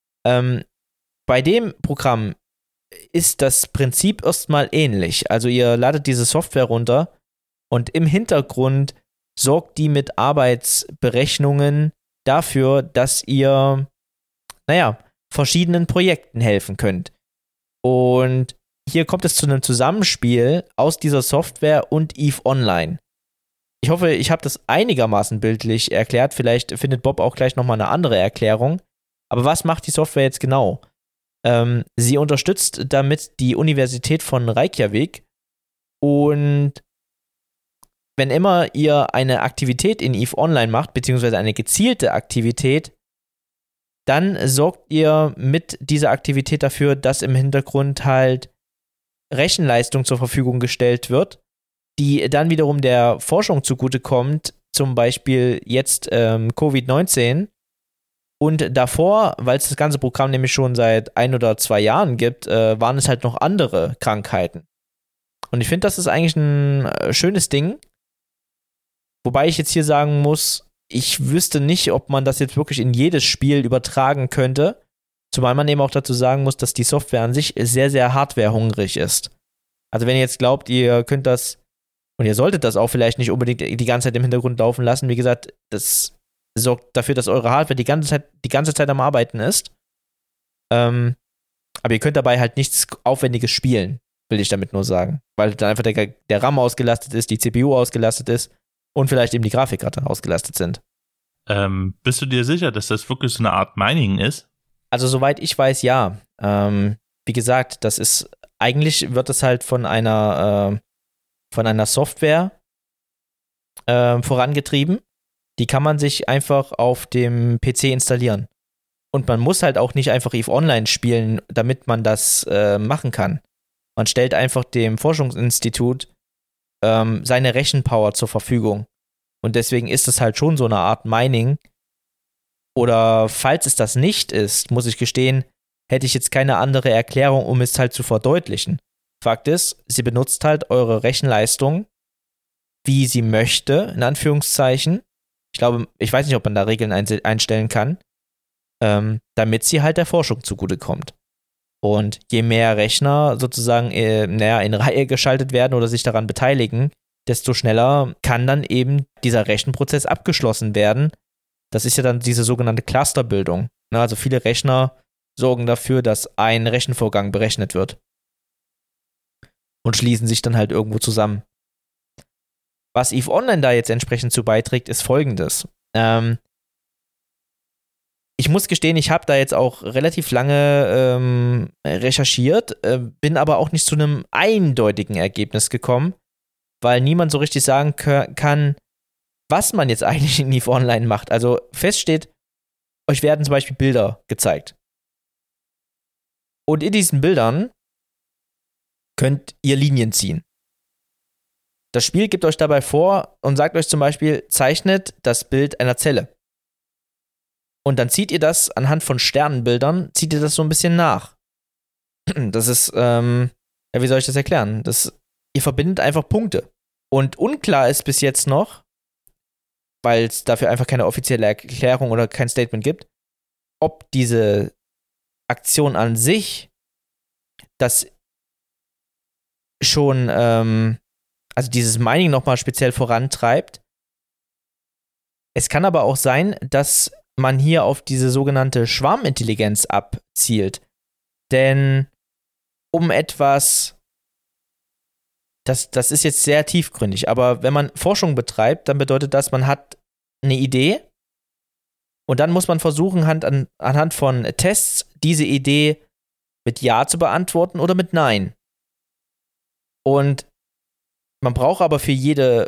Bei dem Programm ist das Prinzip erstmal ähnlich. Also ihr ladet diese Software runter und im Hintergrund sorgt die mit Arbeitsberechnungen dafür, dass ihr, verschiedenen Projekten helfen könnt. Und hier kommt es zu einem Zusammenspiel aus dieser Software und EVE Online. Ich hoffe, ich habe das einigermaßen bildlich erklärt. Vielleicht findet Bob auch gleich nochmal eine andere Erklärung. Aber was macht die Software jetzt genau? Sie unterstützt damit die Universität von Reykjavik, und wenn immer ihr eine Aktivität in EVE Online macht, beziehungsweise eine gezielte Aktivität, dann sorgt ihr mit dieser Aktivität dafür, dass im Hintergrund halt Rechenleistung zur Verfügung gestellt wird, die dann wiederum der Forschung zugutekommt, zum Beispiel jetzt Covid-19. Und davor, weil es das ganze Programm nämlich schon seit 1 oder 2 Jahren gibt, waren es halt noch andere Krankheiten. Und ich finde, das ist eigentlich ein schönes Ding. Wobei ich jetzt hier sagen muss, ich wüsste nicht, ob man das jetzt wirklich in jedes Spiel übertragen könnte. Zumal man eben auch dazu sagen muss, dass die Software an sich sehr, sehr hardwarehungrig ist. Also wenn ihr jetzt glaubt, ihr könnt das, und ihr solltet das auch vielleicht nicht unbedingt die ganze Zeit im Hintergrund laufen lassen, wie gesagt, das sorgt dafür, dass eure Hardware die ganze Zeit am Arbeiten ist. Aber ihr könnt dabei halt nichts Aufwendiges spielen, will ich damit nur sagen. Weil dann einfach der RAM ausgelastet ist, die CPU ausgelastet ist und vielleicht eben die Grafikkarte ausgelastet sind. Bist du dir sicher, dass das wirklich so eine Art Mining ist? Also soweit ich weiß, ja. Wie gesagt, eigentlich wird es halt von einer Software vorangetrieben. Die kann man sich einfach auf dem PC installieren. Und man muss halt auch nicht einfach EVE Online spielen, damit man das machen kann. Man stellt einfach dem Forschungsinstitut seine Rechenpower zur Verfügung. Und deswegen ist es halt schon so eine Art Mining. Oder falls es das nicht ist, muss ich gestehen, hätte ich jetzt keine andere Erklärung, um es halt zu verdeutlichen. Fakt ist, sie benutzt halt eure Rechenleistung, wie sie möchte, in Anführungszeichen. Ich weiß nicht, ob man da Regeln einstellen kann, damit sie halt der Forschung zugutekommt. Und je mehr Rechner sozusagen in Reihe geschaltet werden oder sich daran beteiligen, desto schneller kann dann eben dieser Rechenprozess abgeschlossen werden. Das ist ja dann diese sogenannte Clusterbildung. Also viele Rechner sorgen dafür, dass ein Rechenvorgang berechnet wird. Und schließen sich dann halt irgendwo zusammen. Was EVE Online da jetzt entsprechend zu beiträgt, ist Folgendes. Ich muss gestehen, ich habe da jetzt auch relativ lange recherchiert, bin aber auch nicht zu einem eindeutigen Ergebnis gekommen. weil niemand so richtig sagen kann, was man jetzt eigentlich in EVE Online macht. Also fest steht, euch werden zum Beispiel Bilder gezeigt. Und in diesen Bildern könnt ihr Linien ziehen. Das Spiel gibt euch dabei vor und sagt euch zum Beispiel, zeichnet das Bild einer Zelle. Und dann zieht ihr das anhand von Sternenbildern, zieht ihr das so ein bisschen nach. Das ist, wie soll ich das erklären? Ihr verbindet einfach Punkte. Und unklar ist bis jetzt noch, weil es dafür einfach keine offizielle Erklärung oder kein Statement gibt, ob diese Aktion an sich das schon, also dieses Mining nochmal speziell vorantreibt. Es kann aber auch sein, dass man hier auf diese sogenannte Schwarmintelligenz abzielt. Denn um etwas, das ist jetzt sehr tiefgründig, aber wenn man Forschung betreibt, dann bedeutet das, man hat eine Idee und dann muss man versuchen, anhand von Tests diese Idee mit Ja zu beantworten oder mit Nein. Und man braucht aber für jeden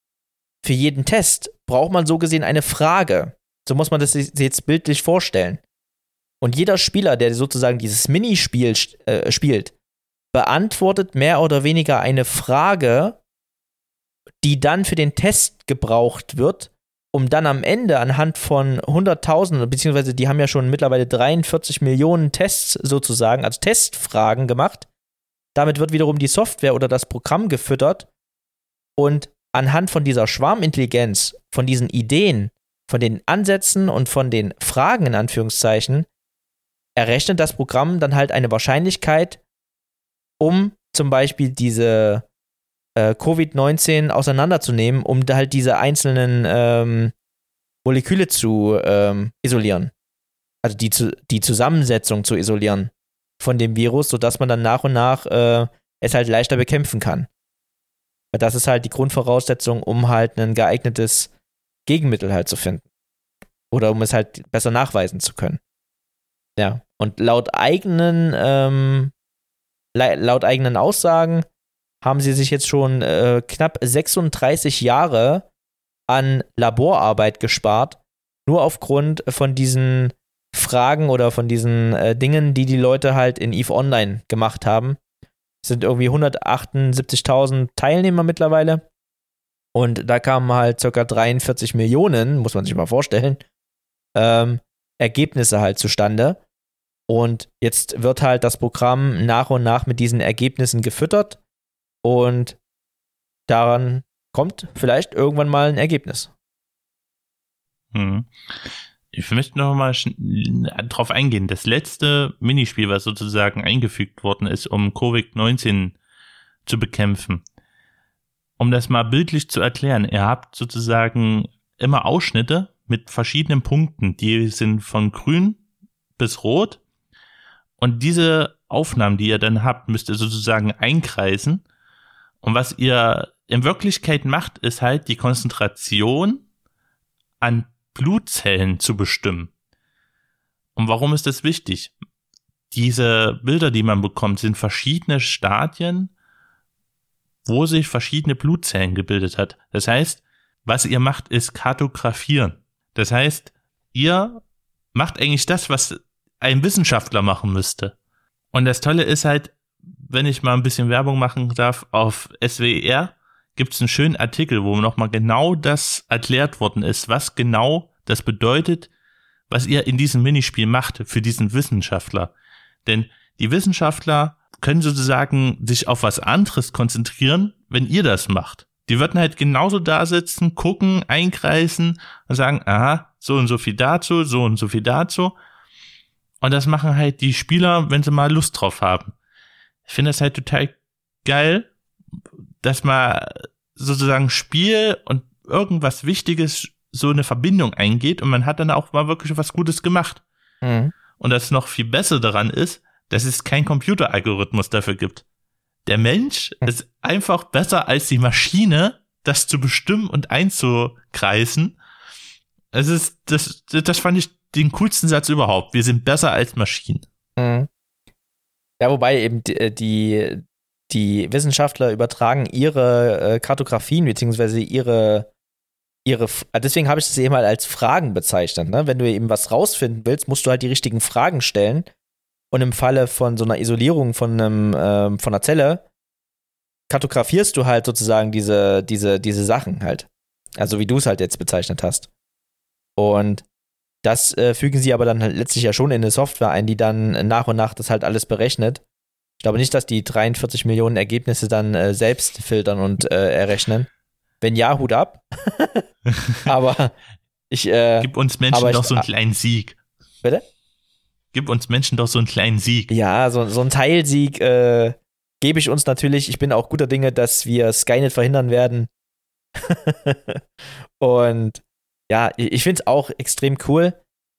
Test, braucht man so gesehen eine Frage. So muss man das jetzt bildlich vorstellen. Und jeder Spieler, der sozusagen dieses Minispiel spielt, beantwortet mehr oder weniger eine Frage, die dann für den Test gebraucht wird, um dann am Ende anhand von 100.000, beziehungsweise die haben ja schon mittlerweile 43 Millionen Tests sozusagen, also Testfragen gemacht. Damit wird wiederum die Software oder das Programm gefüttert und anhand von dieser Schwarmintelligenz, von diesen Ideen, von den Ansätzen und von den Fragen in Anführungszeichen, errechnet das Programm dann halt eine Wahrscheinlichkeit, um zum Beispiel diese Covid-19 auseinanderzunehmen, um da halt diese einzelnen Moleküle zu isolieren. Also die Zusammensetzung zu isolieren von dem Virus, sodass man dann nach und nach es halt leichter bekämpfen kann. Weil das ist halt die Grundvoraussetzung, um halt ein geeignetes Gegenmittel halt zu finden. Oder um es halt besser nachweisen zu können. Ja, und laut eigenen Aussagen haben sie sich jetzt schon knapp 36 Jahre an Laborarbeit gespart, nur aufgrund von diesen Fragen oder von diesen Dingen, die Leute halt in EVE Online gemacht haben. Es sind irgendwie 178.000 Teilnehmer mittlerweile. Und da kamen halt ca. 43 Millionen, muss man sich mal vorstellen, Ergebnisse halt zustande. Und jetzt wird halt das Programm nach und nach mit diesen Ergebnissen gefüttert. Und daran kommt vielleicht irgendwann mal ein Ergebnis. Ich möchte noch mal drauf eingehen. Das letzte Minispiel, was sozusagen eingefügt worden ist, um Covid-19 zu bekämpfen. Um das mal bildlich zu erklären, ihr habt sozusagen immer Ausschnitte mit verschiedenen Punkten, die sind von grün bis rot. Und diese Aufnahmen, die ihr dann habt, müsst ihr sozusagen einkreisen. Und was ihr in Wirklichkeit macht, ist halt die Konzentration an Blutzellen zu bestimmen. Und warum ist das wichtig? Diese Bilder, die man bekommt, sind verschiedene Stadien, wo sich verschiedene Blutzellen gebildet hat. Das heißt, was ihr macht, ist kartografieren. Das heißt, ihr macht eigentlich das, was ein Wissenschaftler machen müsste. Und das Tolle ist halt, wenn ich mal ein bisschen Werbung machen darf, auf SWR gibt es einen schönen Artikel, wo nochmal genau das erklärt worden ist, was genau das bedeutet, was ihr in diesem Minispiel macht für diesen Wissenschaftler. Denn die Wissenschaftler können sozusagen sich auf was anderes konzentrieren, wenn ihr das macht. Die würden halt genauso da sitzen, gucken, einkreisen und sagen, aha, so und so viel dazu, so und so viel dazu. Und das machen halt die Spieler, wenn sie mal Lust drauf haben. Ich finde das halt total geil, dass man sozusagen Spiel und irgendwas Wichtiges so eine Verbindung eingeht und man hat dann auch mal wirklich was Gutes gemacht. Mhm. Und das noch viel besser daran ist, dass es keinen Computeralgorithmus dafür gibt. Der Mensch ist einfach besser als die Maschine, das zu bestimmen und einzukreisen. Das fand ich den coolsten Satz überhaupt. Wir sind besser als Maschinen. Mhm. Ja, wobei eben die Wissenschaftler übertragen ihre Kartografien, beziehungsweise deswegen habe ich das eben halt als Fragen bezeichnet. Ne? Wenn du eben was rausfinden willst, musst du halt die richtigen Fragen stellen. Und im Falle von so einer Isolierung von einer Zelle kartografierst du halt sozusagen diese Sachen halt. Also wie du es halt jetzt bezeichnet hast. Und das fügen sie aber dann halt letztlich ja schon in eine Software ein, die dann nach und nach das halt alles berechnet. Ich glaube nicht, dass die 43 Millionen Ergebnisse dann selbst filtern und errechnen. Wenn ja, Hut ab. Aber Gib uns Menschen doch so einen kleinen Sieg. Bitte? Gib uns Menschen doch so einen kleinen Sieg. Ja, so einen Teilsieg gebe ich uns natürlich. Ich bin auch guter Dinge, dass wir Skynet verhindern werden. Und ja, ich finde es auch extrem cool.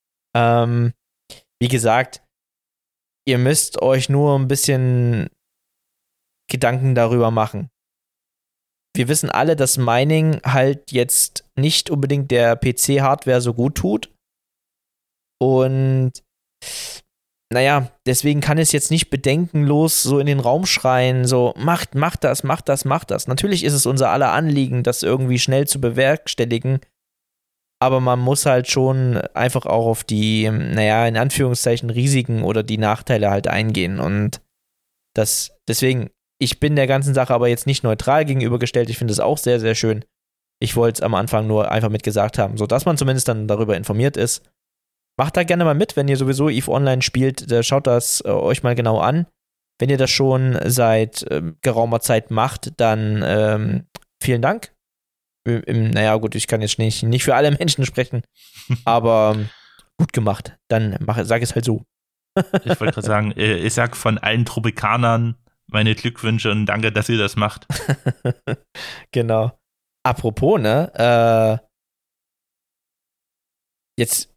Wie gesagt, ihr müsst euch nur ein bisschen Gedanken darüber machen. Wir wissen alle, dass Mining halt jetzt nicht unbedingt der PC-Hardware so gut tut. Und naja, deswegen kann es jetzt nicht bedenkenlos so in den Raum schreien, so macht das. Natürlich ist es unser aller Anliegen, das irgendwie schnell zu bewerkstelligen. Aber man muss halt schon einfach auch auf die, naja, in Anführungszeichen Risiken oder die Nachteile halt eingehen. Und deswegen, ich bin der ganzen Sache aber jetzt nicht neutral gegenübergestellt. Ich finde es auch sehr, sehr schön. Ich wollte es am Anfang nur einfach mitgesagt haben, sodass man zumindest dann darüber informiert ist. Macht da gerne mal mit, wenn ihr sowieso EVE Online spielt. Schaut das euch mal genau an. Wenn ihr das schon seit geraumer Zeit macht, dann vielen Dank. Naja, gut, ich kann jetzt nicht für alle Menschen sprechen, aber gut gemacht. Dann sag es halt so. Ich wollte gerade sagen, ich sag von allen Tropikanern meine Glückwünsche und danke, dass ihr das macht. Genau. Apropos, ne? Jetzt.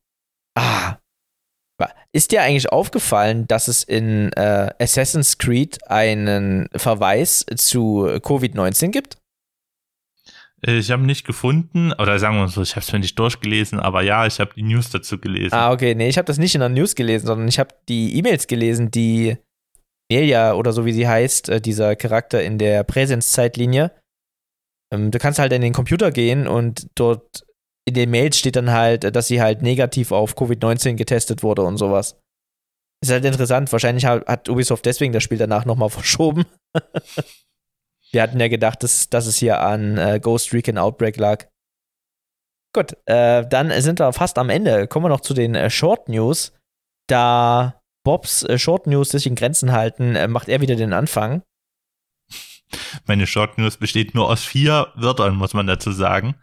Ist dir eigentlich aufgefallen, dass es in Assassin's Creed einen Verweis zu Covid-19 gibt? Ich habe nicht gefunden, oder sagen wir mal so, ich habe es mir nicht durchgelesen, aber ja, ich habe die News dazu gelesen. Okay, nee, ich habe das nicht in der News gelesen, sondern ich habe die E-Mails gelesen, die Nelia oder so wie sie heißt, dieser Charakter in der Präsenzzeitlinie. Du kannst halt in den Computer gehen und dort in den Mails steht dann halt, dass sie halt negativ auf Covid-19 getestet wurde und sowas. Ist halt interessant, wahrscheinlich hat Ubisoft deswegen das Spiel danach nochmal verschoben. Wir hatten ja gedacht, dass es hier an Ghost Recon Outbreak lag. Gut, dann sind wir fast am Ende. Kommen wir noch zu den Short News. Da Bobs Short News sich in Grenzen halten, macht er wieder den Anfang. Meine Short News besteht nur aus 4 Wörtern, muss man dazu sagen.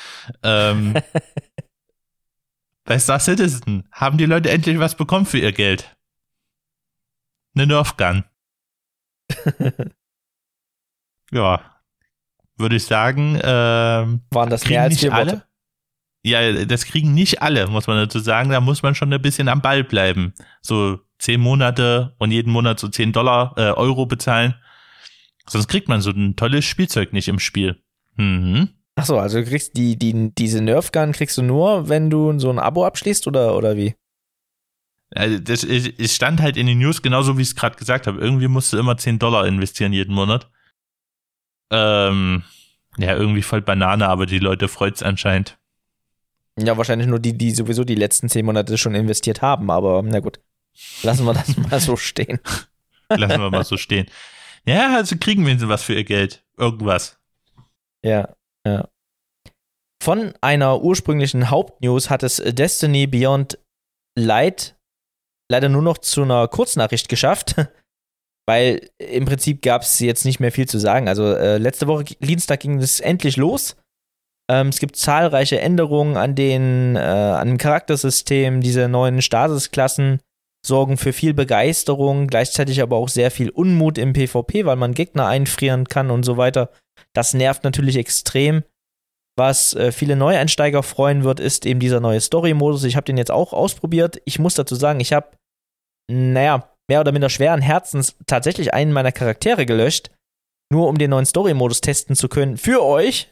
Bei Star Citizen haben die Leute endlich was bekommen für ihr Geld. Eine Nerf Gun. Ja, würde ich sagen, waren das mehr als 4 Worte? Ja, das kriegen nicht alle, muss man dazu sagen. Da muss man schon ein bisschen am Ball bleiben. So 10 Monate und jeden Monat so $10 bezahlen. Sonst kriegt man so ein tolles Spielzeug nicht im Spiel. Mhm. Achso, also du kriegst diese Nerf Gun kriegst du nur, wenn du so ein Abo abschließt oder wie? Also es stand halt in den News, genauso wie ich es gerade gesagt habe. Irgendwie musst du immer $10 investieren jeden Monat. Ja, irgendwie voll Banane, aber die Leute freut's anscheinend. Ja, wahrscheinlich nur die sowieso die letzten 10 Monate schon investiert haben, aber na gut. Lassen wir das mal so stehen. Lassen wir mal so stehen. Ja, also kriegen wir was für ihr Geld. Irgendwas. Ja. Von einer ursprünglichen Hauptnews hat es Destiny Beyond Light leider nur noch zu einer Kurznachricht geschafft. Weil im Prinzip gab es jetzt nicht mehr viel zu sagen. Also letzte Woche Dienstag ging es endlich los. Es gibt zahlreiche Änderungen an dem Charaktersystem. Diese neuen Stasis-Klassen sorgen für viel Begeisterung, gleichzeitig aber auch sehr viel Unmut im PvP, weil man Gegner einfrieren kann und so weiter. Das nervt natürlich extrem. Was viele Neueinsteiger freuen wird, ist eben dieser neue Story-Modus. Ich habe den jetzt auch ausprobiert. Ich muss dazu sagen, ich habe, mehr oder minder schweren Herzens tatsächlich einen meiner Charaktere gelöscht, nur um den neuen Story-Modus testen zu können für euch.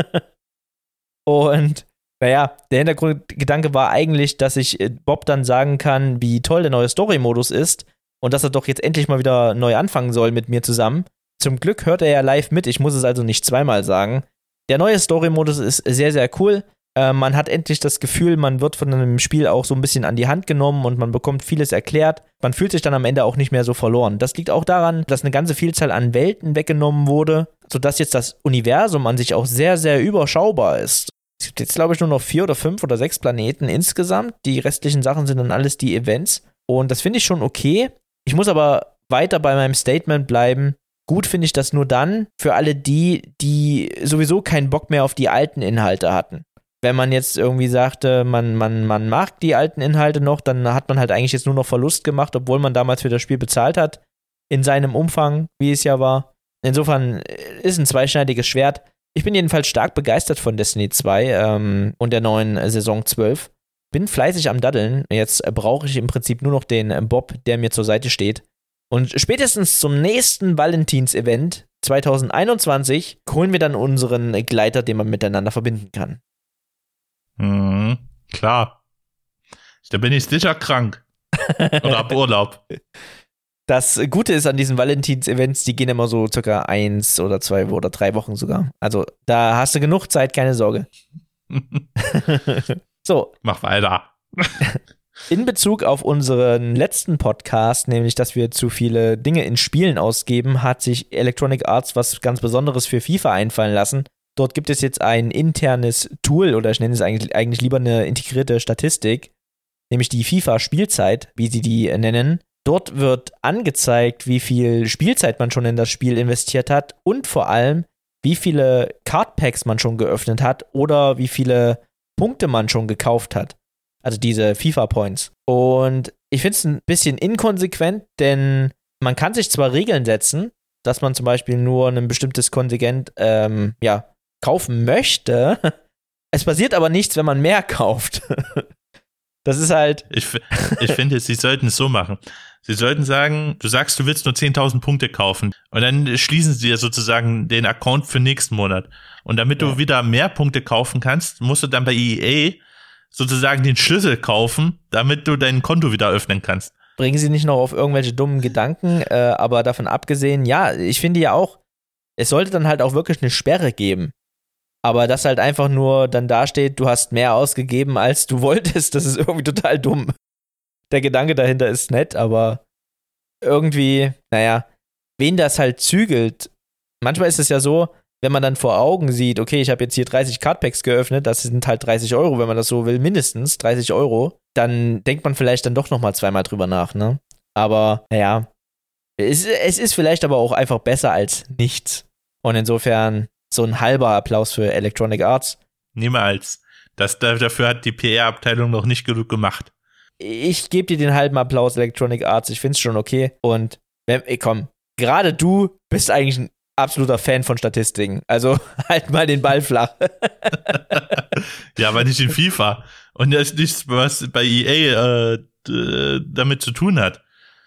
Und der Hintergrundgedanke war eigentlich, dass ich Bob dann sagen kann, wie toll der neue Story-Modus ist und dass er doch jetzt endlich mal wieder neu anfangen soll mit mir zusammen. Zum Glück hört er ja live mit, ich muss es also nicht zweimal sagen. Der neue Story-Modus ist sehr, sehr cool. Man hat endlich das Gefühl, man wird von einem Spiel auch so ein bisschen an die Hand genommen und man bekommt vieles erklärt. Man fühlt sich dann am Ende auch nicht mehr so verloren. Das liegt auch daran, dass eine ganze Vielzahl an Welten weggenommen wurde, sodass jetzt das Universum an sich auch sehr, sehr überschaubar ist. Es gibt jetzt, glaube ich, nur noch 4 oder 5 oder 6 Planeten insgesamt. Die restlichen Sachen sind dann alles die Events. Und das finde ich schon okay. Ich muss aber weiter bei meinem Statement bleiben. Gut finde ich das nur dann für alle die sowieso keinen Bock mehr auf die alten Inhalte hatten. Wenn man jetzt irgendwie sagte, man mag die alten Inhalte noch, dann hat man halt eigentlich jetzt nur noch Verlust gemacht, obwohl man damals für das Spiel bezahlt hat, in seinem Umfang, wie es ja war. Insofern ist ein zweischneidiges Schwert. Ich bin jedenfalls stark begeistert von Destiny 2 und der neuen Saison 12. Bin fleißig am Daddeln. Jetzt brauche ich im Prinzip nur noch den Bob, der mir zur Seite steht. Und spätestens zum nächsten Valentins-Event 2021 holen wir dann unseren Gleiter, den man miteinander verbinden kann. Klar. Da bin ich sicher krank. Oder ab Urlaub. Das Gute ist an diesen Valentins-Events, die gehen immer so circa 1 oder 2 oder 3 Wochen sogar. Also da hast du genug Zeit, keine Sorge. So. Mach weiter. In Bezug auf unseren letzten Podcast, nämlich, dass wir zu viele Dinge in Spielen ausgeben, hat sich Electronic Arts was ganz Besonderes für FIFA einfallen lassen. Dort gibt es jetzt ein internes Tool, oder ich nenne es eigentlich lieber eine integrierte Statistik, nämlich die FIFA-Spielzeit, wie sie die nennen. Dort wird angezeigt, wie viel Spielzeit man schon in das Spiel investiert hat und vor allem, wie viele Cardpacks man schon geöffnet hat oder wie viele Punkte man schon gekauft hat. Also diese FIFA-Points. Und ich finde es ein bisschen inkonsequent, denn man kann sich zwar Regeln setzen, dass man zum Beispiel nur ein bestimmtes Kontingent kaufen möchte. Es passiert aber nichts, wenn man mehr kauft. Das ist halt. Ich finde, sie sollten es so machen. Sie sollten sagen, du sagst, du willst nur 10.000 Punkte kaufen und dann schließen sie dir sozusagen den Account für nächsten Monat. Und damit du wieder mehr Punkte kaufen kannst, musst du dann bei EA sozusagen den Schlüssel kaufen, damit du dein Konto wieder öffnen kannst. Bringen sie nicht noch auf irgendwelche dummen Gedanken, aber davon abgesehen, ja, ich finde ja auch, es sollte dann halt auch wirklich eine Sperre geben. Aber dass halt einfach nur dann dasteht, du hast mehr ausgegeben, als du wolltest, das ist irgendwie total dumm. Der Gedanke dahinter ist nett, aber irgendwie, naja, wen das halt zügelt. Manchmal ist es ja so, wenn man dann vor Augen sieht, okay, ich habe jetzt hier 30 Cardpacks geöffnet, das sind halt 30 €, wenn man das so will, mindestens 30 €, dann denkt man vielleicht dann doch nochmal zweimal drüber nach, ne? Aber, naja, es ist vielleicht aber auch einfach besser als nichts. Und insofern so ein halber Applaus für Electronic Arts. Niemals. Dafür hat die PR-Abteilung noch nicht genug gemacht. Ich gebe dir den halben Applaus, Electronic Arts. Ich find's schon okay. Und komm, gerade du bist eigentlich ein absoluter Fan von Statistiken. Also halt mal den Ball flach. Ja, aber nicht in FIFA. Und das ist nichts, was bei EA damit zu tun hat.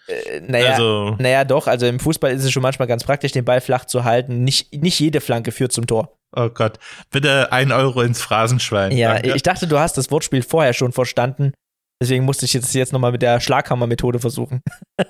Naja, doch. Also im Fußball ist es schon manchmal ganz praktisch, den Ball flach zu halten. Nicht jede Flanke führt zum Tor. Oh Gott. Bitte 1 € ins Phrasenschwein. Ja, danke. Ich dachte, du hast das Wortspiel vorher schon verstanden. Deswegen musste ich jetzt nochmal mit der Schlaghammer-Methode versuchen.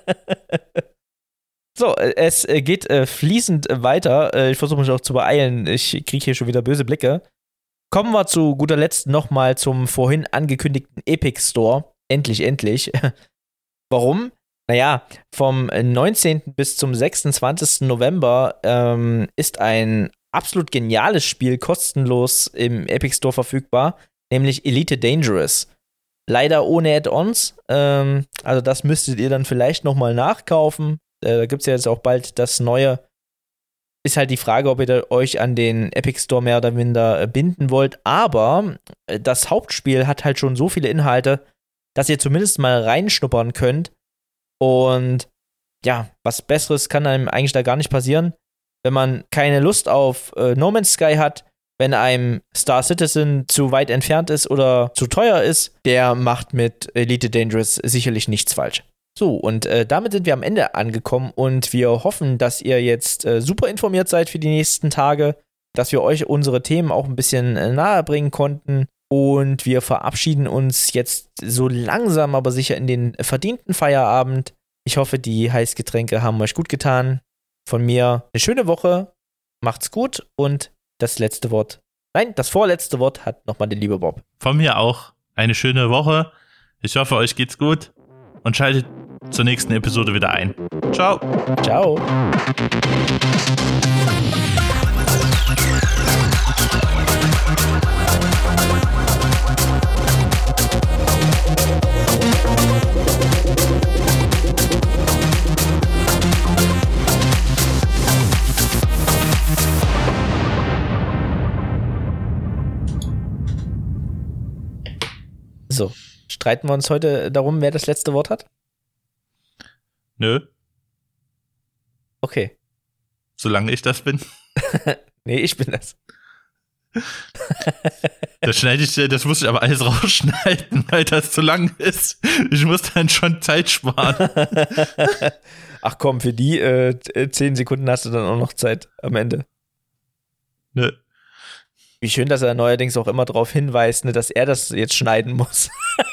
So, es geht fließend weiter. Ich versuche mich auch zu beeilen. Ich kriege hier schon wieder böse Blicke. Kommen wir zu guter Letzt nochmal zum vorhin angekündigten Epic Store. Endlich. Warum? Naja, vom 19. bis zum 26. November ist ein absolut geniales Spiel kostenlos im Epic Store verfügbar, nämlich Elite Dangerous. Leider ohne Add-ons, also das müsstet ihr dann vielleicht nochmal nachkaufen. Da gibt es ja jetzt auch bald das Neue. Ist halt die Frage, ob ihr euch an den Epic Store mehr oder minder binden wollt. Aber das Hauptspiel hat halt schon so viele Inhalte, dass ihr zumindest mal reinschnuppern könnt. Und ja, was Besseres kann einem eigentlich da gar nicht passieren, wenn man keine Lust auf No Man's Sky hat, wenn einem Star Citizen zu weit entfernt ist oder zu teuer ist, der macht mit Elite Dangerous sicherlich nichts falsch. So, und damit sind wir am Ende angekommen und wir hoffen, dass ihr jetzt super informiert seid für die nächsten Tage, dass wir euch unsere Themen auch ein bisschen nahe bringen konnten und wir verabschieden uns jetzt so langsam, aber sicher in den verdienten Feierabend. Ich hoffe, die Heißgetränke haben euch gut getan. von mir eine schöne Woche. Macht's gut und das vorletzte Wort hat nochmal der liebe Bob. Von mir auch eine schöne Woche. Ich hoffe, euch geht's gut und schaltet zur nächsten Episode wieder ein. Ciao. Ciao. So, streiten wir uns heute darum, wer das letzte Wort hat? Nö. Okay. Solange ich das bin. Nee, ich bin das. Das muss ich aber alles rausschneiden, weil das zu lang ist. Ich muss dann schon Zeit sparen. Ach komm, für die 10 Sekunden hast du dann auch noch Zeit am Ende. Nö. Wie schön, dass er neuerdings auch immer darauf hinweist, ne, dass er das jetzt schneiden muss.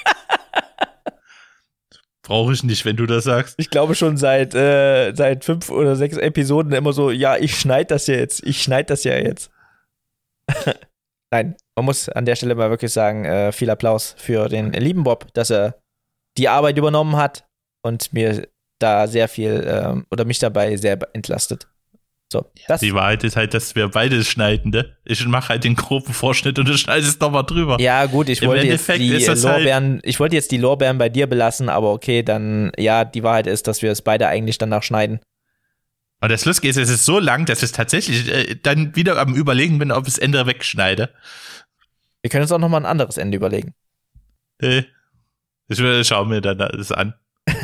Brauche ich nicht, wenn du das sagst. Ich glaube schon seit 5 oder 6 Episoden immer so, ja, ich schneide das ja jetzt. Nein, man muss an der Stelle mal wirklich sagen, viel Applaus für den lieben Bob, dass er die Arbeit übernommen hat und mir da sehr viel oder mich dabei sehr entlastet. So, die Wahrheit ist halt, dass wir beides schneiden, ne? Ich mache halt den groben Vorschnitt und du schneidest nochmal drüber. Ja, gut, ich wollte jetzt die Lorbeeren bei dir belassen, aber okay, dann, ja, die Wahrheit ist, dass wir es beide eigentlich danach schneiden. Und das Lustige ist, es ist so lang, dass ich tatsächlich dann wieder am Überlegen bin, ob ich das Ende wegschneide. Wir können uns auch nochmal ein anderes Ende überlegen. Ich schaue mir dann das an.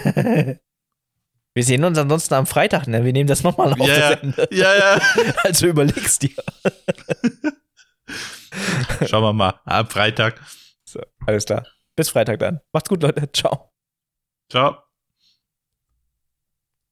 Wir sehen uns ansonsten am Freitag, ne? Wir nehmen das nochmal auf das Ende. Ja. Also überlegst dir. Schauen wir mal. Am Freitag. So, alles klar. Bis Freitag dann. Macht's gut, Leute. Ciao. Ciao.